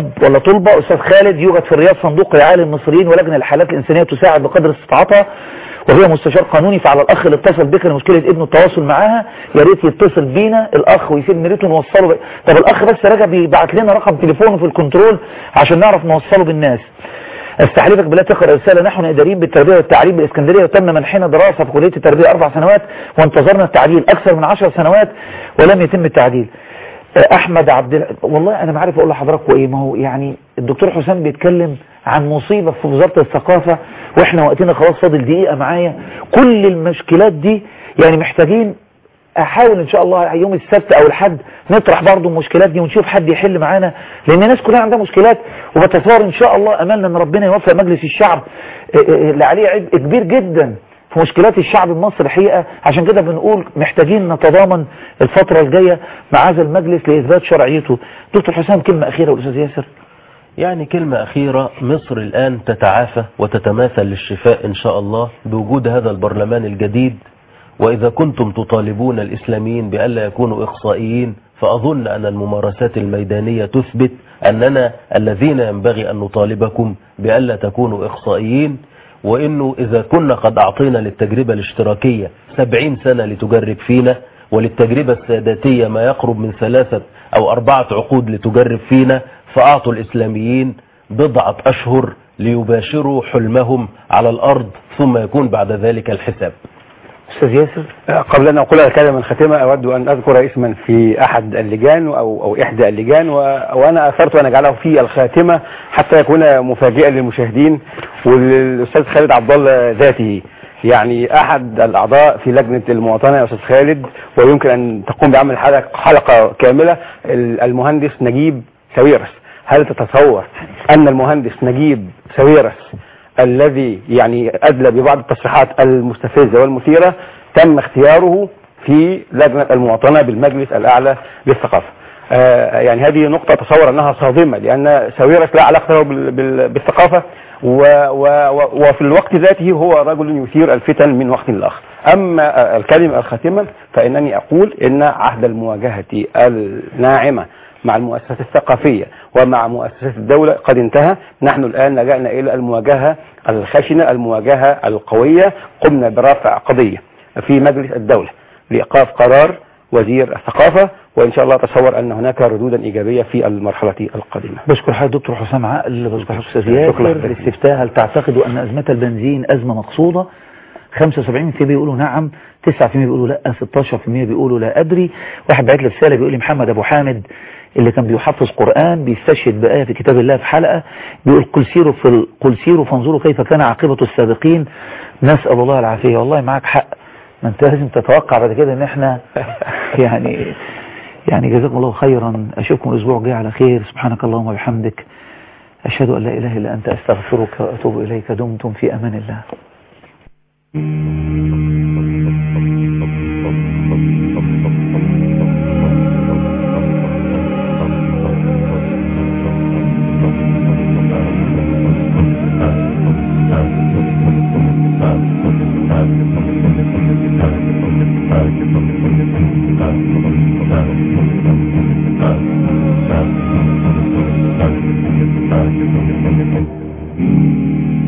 S1: طلبة أستاذ خالد يوجد في الرياض صندوق رعاية المصريين ولجنة الحالات الإنسانية تساعد بقدر استطاعتها وهي مستشار قانوني، فعلى الأخ اللي اتصل بك لمشكلة ابنه التواصل معاها يا ريت يتصل بينا الأخ ويسيب نريته نوصله طب الأخ بس رجب يبعت لنا رقم تليفونه في الكنترول عشان نعرف نوصله بالناس. استحلفك بالله تقرأ رسالة: نحن إداريين بالتربية والتعليم بالإسكندرية وتم منحنا دراسة في كلية التربية 4 سنوات وانتظرنا التعديل أكثر من 10 سنوات ولم يتم التعديل. أحمد والله أنا ما عارف أقول لحضراتكم إيه. ما هو يعني الدكتور حسام بيتكلم عن مصيبة في وزارة الثقافة وإحنا وقتنا خلاص فاضل دقيقة معايا. كل المشكلات دي يعني محتاجين احاول ان شاء الله يوم السبت او الحد نطرح برضو المشكلات دي ونشوف حد يحل معانا لان الناس كلها عندها مشكلات. وبتصور ان شاء الله املنا ان ربنا يوفق مجلس الشعب اللي عليه عبء كبير جدا في مشكلات الشعب المصري الحقيقة. عشان كده بنقول محتاجين نتضامن الفترة الجاية مع هذا المجلس لإثبات شرعيته. دكتور حسام كلمة أخيرة والأستاذ ياسر.
S6: يعني كلمة أخيرة: مصر الآن تتعافى وتتماثل للشفاء إن شاء الله بوجود هذا البرلمان الجديد. وإذا كنتم تطالبون الإسلاميين بألا يكونوا إخصائيين فأظن أن الممارسات الميدانية تثبت أننا الذين ينبغي أن نطالبكم بألا تكونوا إخصائيين. وإنه إذا كنا قد أعطينا للتجربة الاشتراكية 70 سنة لتجرب فينا وللتجربة الساداتية ما يقرب من 3 أو 4 عقود لتجرب فينا، فأعطوا الإسلاميين بضعة أشهر ليباشروا حلمهم على الأرض ثم يكون بعد ذلك الحساب.
S1: أستاذ ياسر،
S7: قبل أن أقول الكلمة الختمة أود أن أذكر اسما في أحد اللجان أو إحدى اللجان، وأنا أثرت أن أجعله في الخاتمة حتى يكون مفاجئا للمشاهدين وللأستاذ خالد عبد الله ذاته. يعني أحد الأعضاء في لجنة المواطنة يا أستاذ خالد، ويمكن أن تقوم بعمل حلقة كاملة، المهندس نجيب ساويرس. هل تتصور أن المهندس نجيب ساويرس الذي يعني أدلى ببعض التصريحات المستفزة والمثيرة تم اختياره في لجنة المواطنة بالمجلس الأعلى للثقافة؟ يعني هذه نقطة تصور أنها صادمة، لأن ساويرس لا علاقة له بالثقافة، وفي الوقت ذاته هو رجل يثير الفتن من وقت لآخر. أما الكلمة الخاتمة فإنني أقول إن عهد المواجهة الناعمة مع المؤسسات الثقافية ومع مؤسسات الدولة قد انتهى. نحن الآن لجأنا إلى المواجهة الخشنة، المواجهة القوية. قمنا برفع قضية في مجلس الدولة لإيقاف قرار وزير الثقافة، وإن شاء الله أتصور أن هناك ردودا إيجابية في المرحلة القادمة.
S1: بشكر حضرتك دكتور حسام عقل، بشكر حضرتك أستاذ ياسر. الاستفتاء، هل تعتقدوا أن أزمة البنزين أزمة مقصودة؟ 75% بيقولوا نعم، 9% بيقولوا لا، 16% بيقولوا لا أدري. واحد بعت لي رسالة بيقول لي محمد أبو حامد اللي كان بيحفظ قرآن بيستشهد بآية في كتاب الله في حلقة، بيقول قل سيروا فانظروا كيف كان عاقبة السابقين، نسأل الله العافية. والله معك حق، ما انت لازم تتوقع بعد كده ان احنا يعني جزاكم الله خيرا. اشوفكم الاسبوع الجاي على خير. سبحانك اللهم وبحمدك، اشهد ان لا اله الا انت، استغفرك واتوب اليك. دمتم في امان الله.
S9: Thank you.